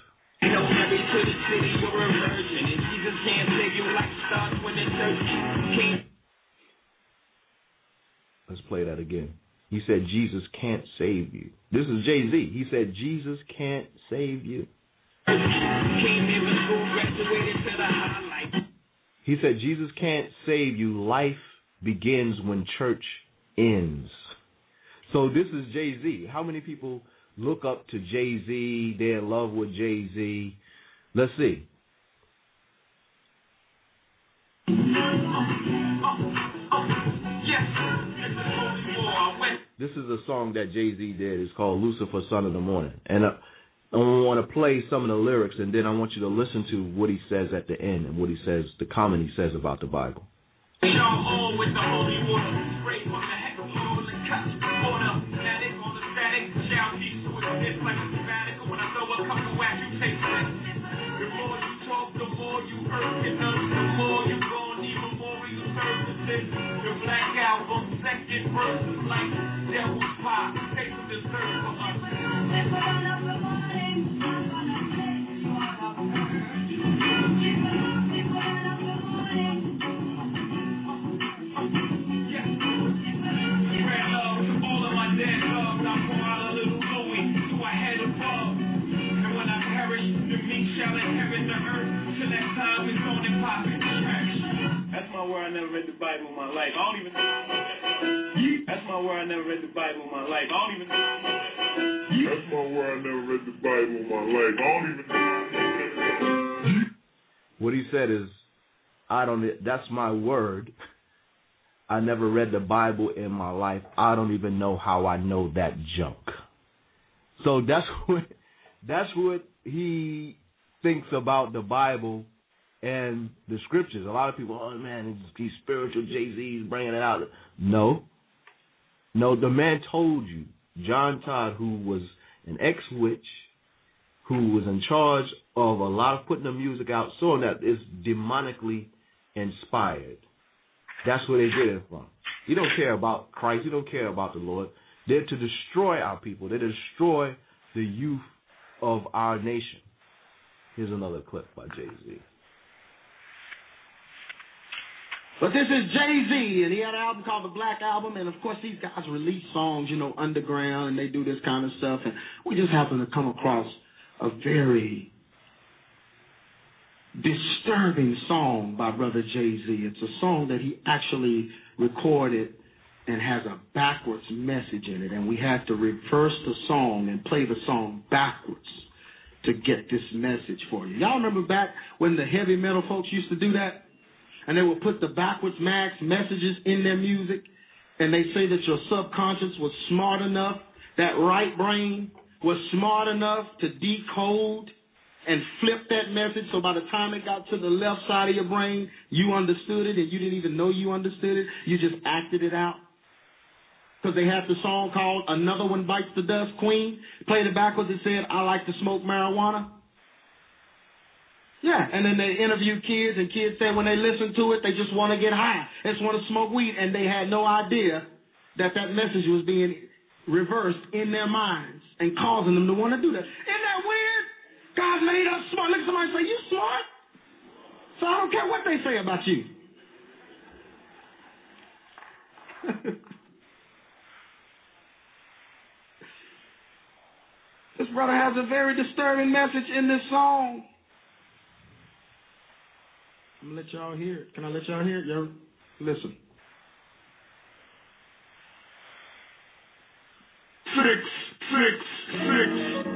Let's play that again. He said Jesus can't save you. This is Jay-Z. He said Jesus can't save you. He said Jesus can't save you. Life begins when church ends. So this is Jay-Z. How many people look up to Jay-Z? They're in love with Jay-Z. Let's see. This is a song that Jay-Z did. It's called Lucifer, Son of the Morning. And I want to play some of the lyrics, and then I want you to listen to what he says at the end and what he says, the comment he says about the Bible. The Black Album, second verse is like Devil's Pie, take some dessert for us. All of my dead loves, I pour out a little Louis, so I head above. And when I perish, the meek shall inherit the earth, till that time is on and popping trash. That's my word. I never read the Bible in my life. I don't even know. That's my word. I never read the Bible in my life. I don't even know. That's my word. I never read the Bible in my life. I don't even know. What he said is, that's my word. I never read the Bible in my life. I don't even know how I know that junk. So that's what he thinks about the Bible and the scriptures. A lot of people, oh man, he's spiritual, Jay-Z's bringing it out. No, the man told you, John Todd, who was an ex-witch, who was in charge of a lot of putting the music out, so that it's demonically inspired. That's where they get it from. You don't care about Christ. You don't care about the Lord. They're to destroy our people. They're to destroy the youth of our nation. Here's another clip by Jay-Z. But this is Jay-Z, and he had an album called The Black Album, and of course these guys release songs, underground, and they do this kind of stuff, and we just happen to come across a very disturbing song by Brother Jay-Z. It's a song that he actually recorded and has a backwards message in it, and we had to reverse the song and play the song backwards to get this message for you. Y'all remember back when the heavy metal folks used to do that? And they would put the backwards messages in their music, and they say that your subconscious was smart enough, that right brain was smart enough to decode and flip that message, so by the time it got to the left side of your brain, you understood it, and you didn't even know you understood it. You just acted it out. Because they had the song called Another One Bites the Dust, Queen. Played it backwards and said, I like to smoke marijuana. Yeah, and then they interviewed kids, and kids said when they listen to it, they just want to get high. They just want to smoke weed, and they had no idea that that message was being reversed in their minds and causing them to want to do that. Isn't that weird? God made us smart. Look at somebody and say, you smart? So I don't care what they say about you. This brother has a very disturbing message in this song. I'm going to let y'all hear it. Can I let y'all hear it? Y'all listen. 666.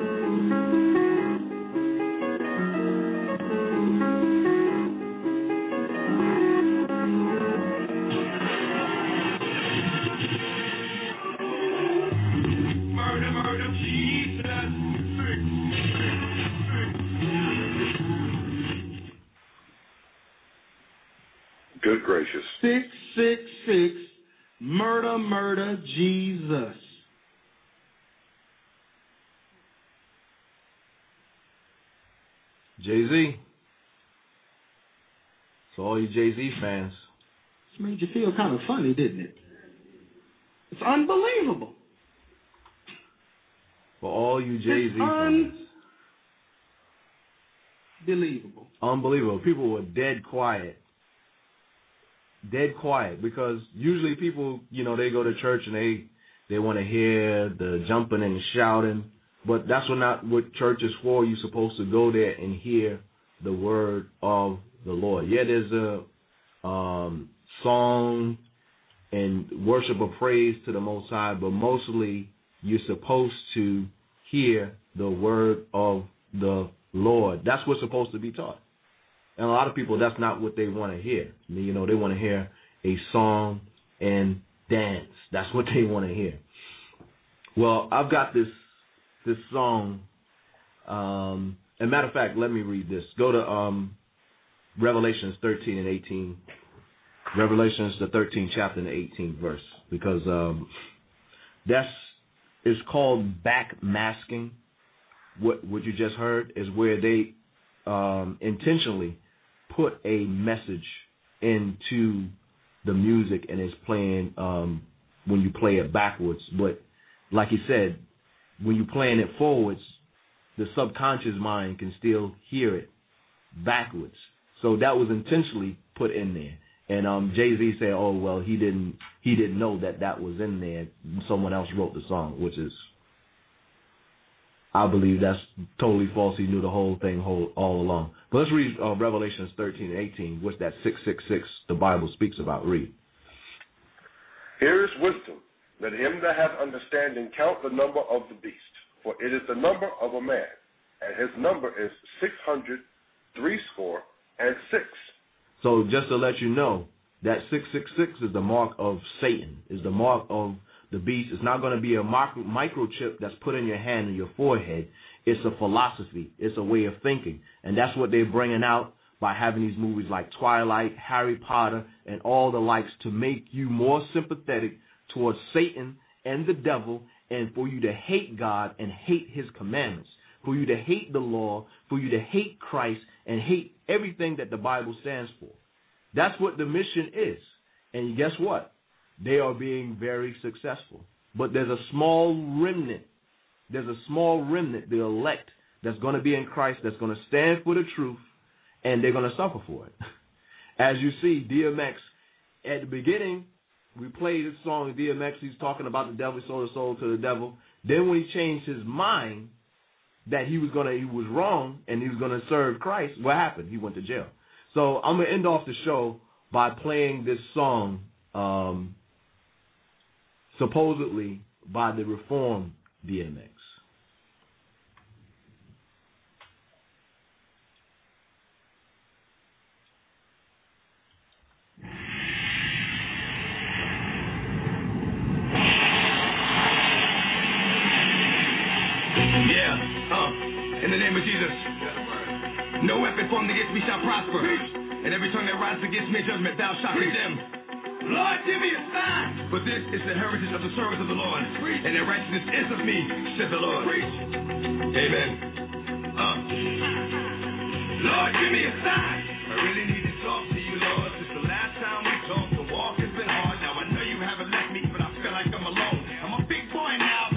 Good gracious. 666, murder, murder, Jesus. Jay-Z. So all you Jay-Z fans. This made you feel kind of funny, didn't it? It's unbelievable. For all you Jay-Z fans. Unbelievable. Unbelievable. People were dead quiet. Dead quiet, because usually people, you know, they go to church and they want to hear the jumping and shouting, but that's not what church is for. You're supposed to go there and hear the word of the Lord. Yeah, there's a song and worship of praise to the Most High, but mostly you're supposed to hear the word of the Lord. That's what's supposed to be taught. And a lot of people, that's not what they want to hear. You know, they want to hear a song and dance. That's what they want to hear. Well, I've got this song. As a matter of fact, let me read this. Go to Revelations 13 and 18. Revelations, the 13th chapter and the 18th verse. Because it's called backmasking. What you just heard is where they intentionally put a message into the music and it's playing when you play it backwards. But like he said, when you're playing it forwards, the subconscious mind can still hear it backwards. So that was intentionally put in there. And Jay-Z said, oh, well, he didn't know that was in there. Someone else wrote the song, which is, I believe that's totally false. He knew the whole thing all along. But let's read Revelations 13 and 18, which that 666 the Bible speaks about. Read. Here is wisdom. Let him that hath understanding count the number of the beast, for it is the number of a man, and his number is 666. So just to let you know, that 666 is the mark of Satan, is the mark of the beast. It's not going to be a microchip that's put in your hand and your forehead. It's a philosophy. It's a way of thinking. And that's what they're bringing out by having these movies like Twilight, Harry Potter, and all the likes to make you more sympathetic towards Satan and the devil, and for you to hate God and hate his commandments, for you to hate the law, for you to hate Christ and hate everything that the Bible stands for. That's what the mission is. And guess what? They are being very successful. But there's a small remnant. There's a small remnant, the elect, that's going to be in Christ, that's going to stand for the truth, and they're going to suffer for it. As you see, DMX, at the beginning, we played this song, DMX, he's talking about the devil, sold his soul to the devil. Then when he changed his mind that he was wrong and he was going to serve Christ, what happened? He went to jail. So I'm going to end off the show by playing this song, supposedly by the Reformed DMX. In the name of Jesus. No weapon formed against me shall prosper. And every tongue that rises against me, judgment thou shalt condemn. Lord, give me a sign. For this is the heritage of the servants of the Lord. And their righteousness is of me, said the Lord. Amen. Lord, give me a sign. I really need to talk to you, Lord. Since the last time we talked, the walk has been hard. Now I know you haven't left me, but I feel like I'm alone. I'm a big boy now.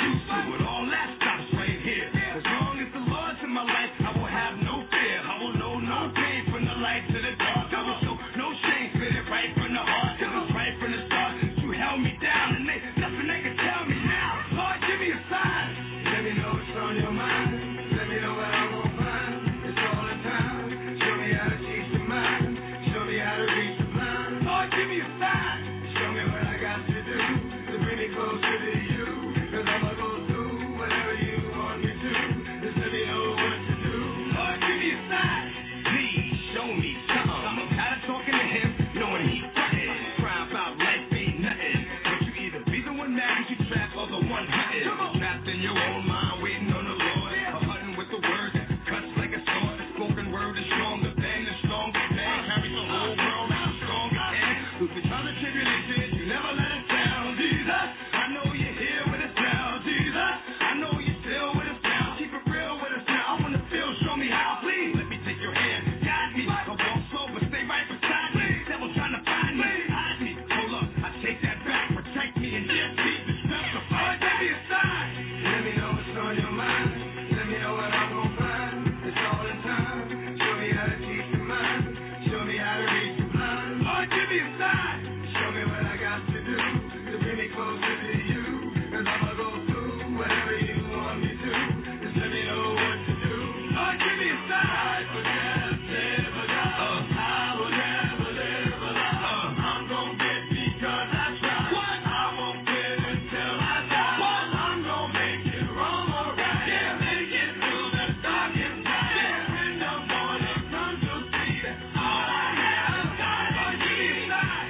used to, but all that stops right here. As long as the Lord's in my life, I will have no fear. I will know no pain from the light to the dark. I will show no shame, spit it right from the heart. Cause it's right from the start. You held me down and there's nothing they can tell me now. Lord, give me a sign. Let me know what's on your mind. Let me know what I'm gonna find. It's all in time. Show me how to teach the mind. Show me how to reach the blind. Lord, give me a sign. Show me what I got to do to bring me closer to you. Cause I'ma go through whatever you want me to. Just let me know what to do. Lord, give me a sign. Please show me something. I'm tired of talking to him, knowing he's frontin'. Crying about life ain't nothing. But you either be the one mad cause you trapped or the one hunting. Trapped in your own mind, waiting on the Lord. A hunting with the words, cuts like a sword. The spoken word is stronger than the strongest man. Carries the whole world out stronger than. Through the trials and tribulations, you never let us down. Jesus, I know you're here with us now. Jesus, I know you're still with us now. Keep it real with us now. I wanna feel, show me how. Please let me take your hand, guide me. I walk slow, but stay right beside me. Devil trying to find me, hide me. Hold up, I take that back. Protect me and give me the strength to fight. Give me a sign. Let me know what's on your mind. Let me know what I'm gonna find. It's all in time. Show me how to teach the mind. Show me how to reach the blind. Lord, give me a sign. Show me what I got to do to bring me closer to you. Cause I'ma go through whatever you want me to. Just let me know what to do. Lord, give me a sign. I will never live a lie. I will never live a lie. I'm gonna get because I try. What? I won't quit until I die. What? I'm gonna make it wrong or right. Yeah, make it through the darkest night. Yeah, when the morning comes to see that all I have is God. Lord, give me a sign.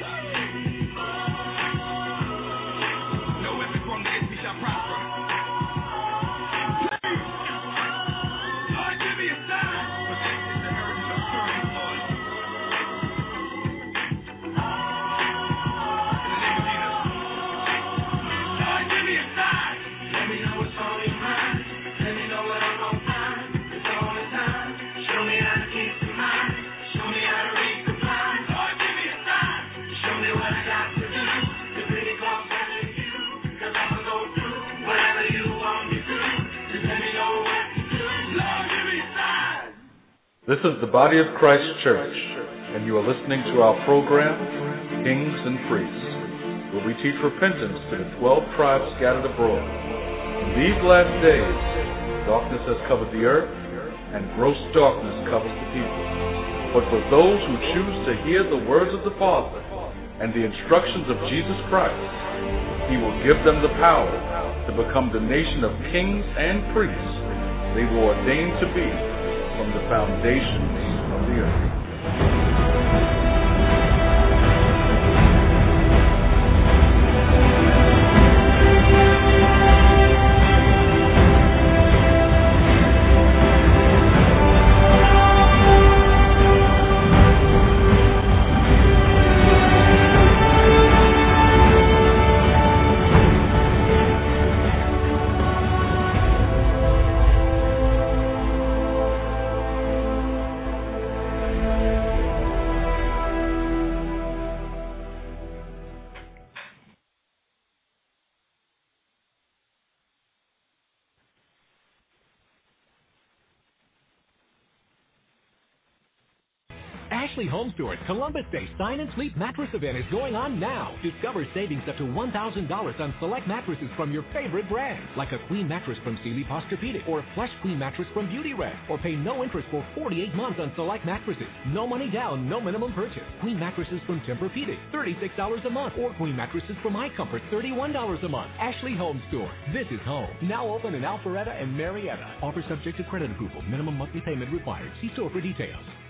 No weapon formed against me shall prosper. Lord, give me a sign. Protect me the hurt and stirring, Lord. In the name of Jesus. Lord, give me a sign. Let me know what's on your mind. Let me know what I'm gonna find. It's all the time. Show me how to keep the mind. Show me how to reach the blind. Lord, give me a sign. Show me what I got to do to bring me closer to you. Cause I'ma go through whatever you want me to. Just let me know what to do. Lord, give me a sign. This is the Body of Christ Church, and you are listening to our program, Kings and Priests, where we teach repentance to the 12 tribes scattered abroad. In these last days, darkness has covered the earth, and gross darkness covers the people. But for those who choose to hear the words of the Father and the instructions of Jesus Christ, He will give them the power to become the nation of kings and priests they were ordained to be from the foundations of the earth. Ashley Home Store's Columbus Day Sign and Sleep Mattress Event is going on now. Discover savings up to $1,000 on select mattresses from your favorite brands, like a queen mattress from Sealy Posturepedic or a plush queen mattress from Beautyrest, or pay no interest for 48 months on select mattresses. No money down, no minimum purchase. Queen mattresses from Tempur-Pedic, $36 a month, or queen mattresses from iComfort, $31 a month. Ashley Home Store. This is home. Now open in Alpharetta and Marietta. Offer subject to credit approval. Minimum monthly payment required. See store for details.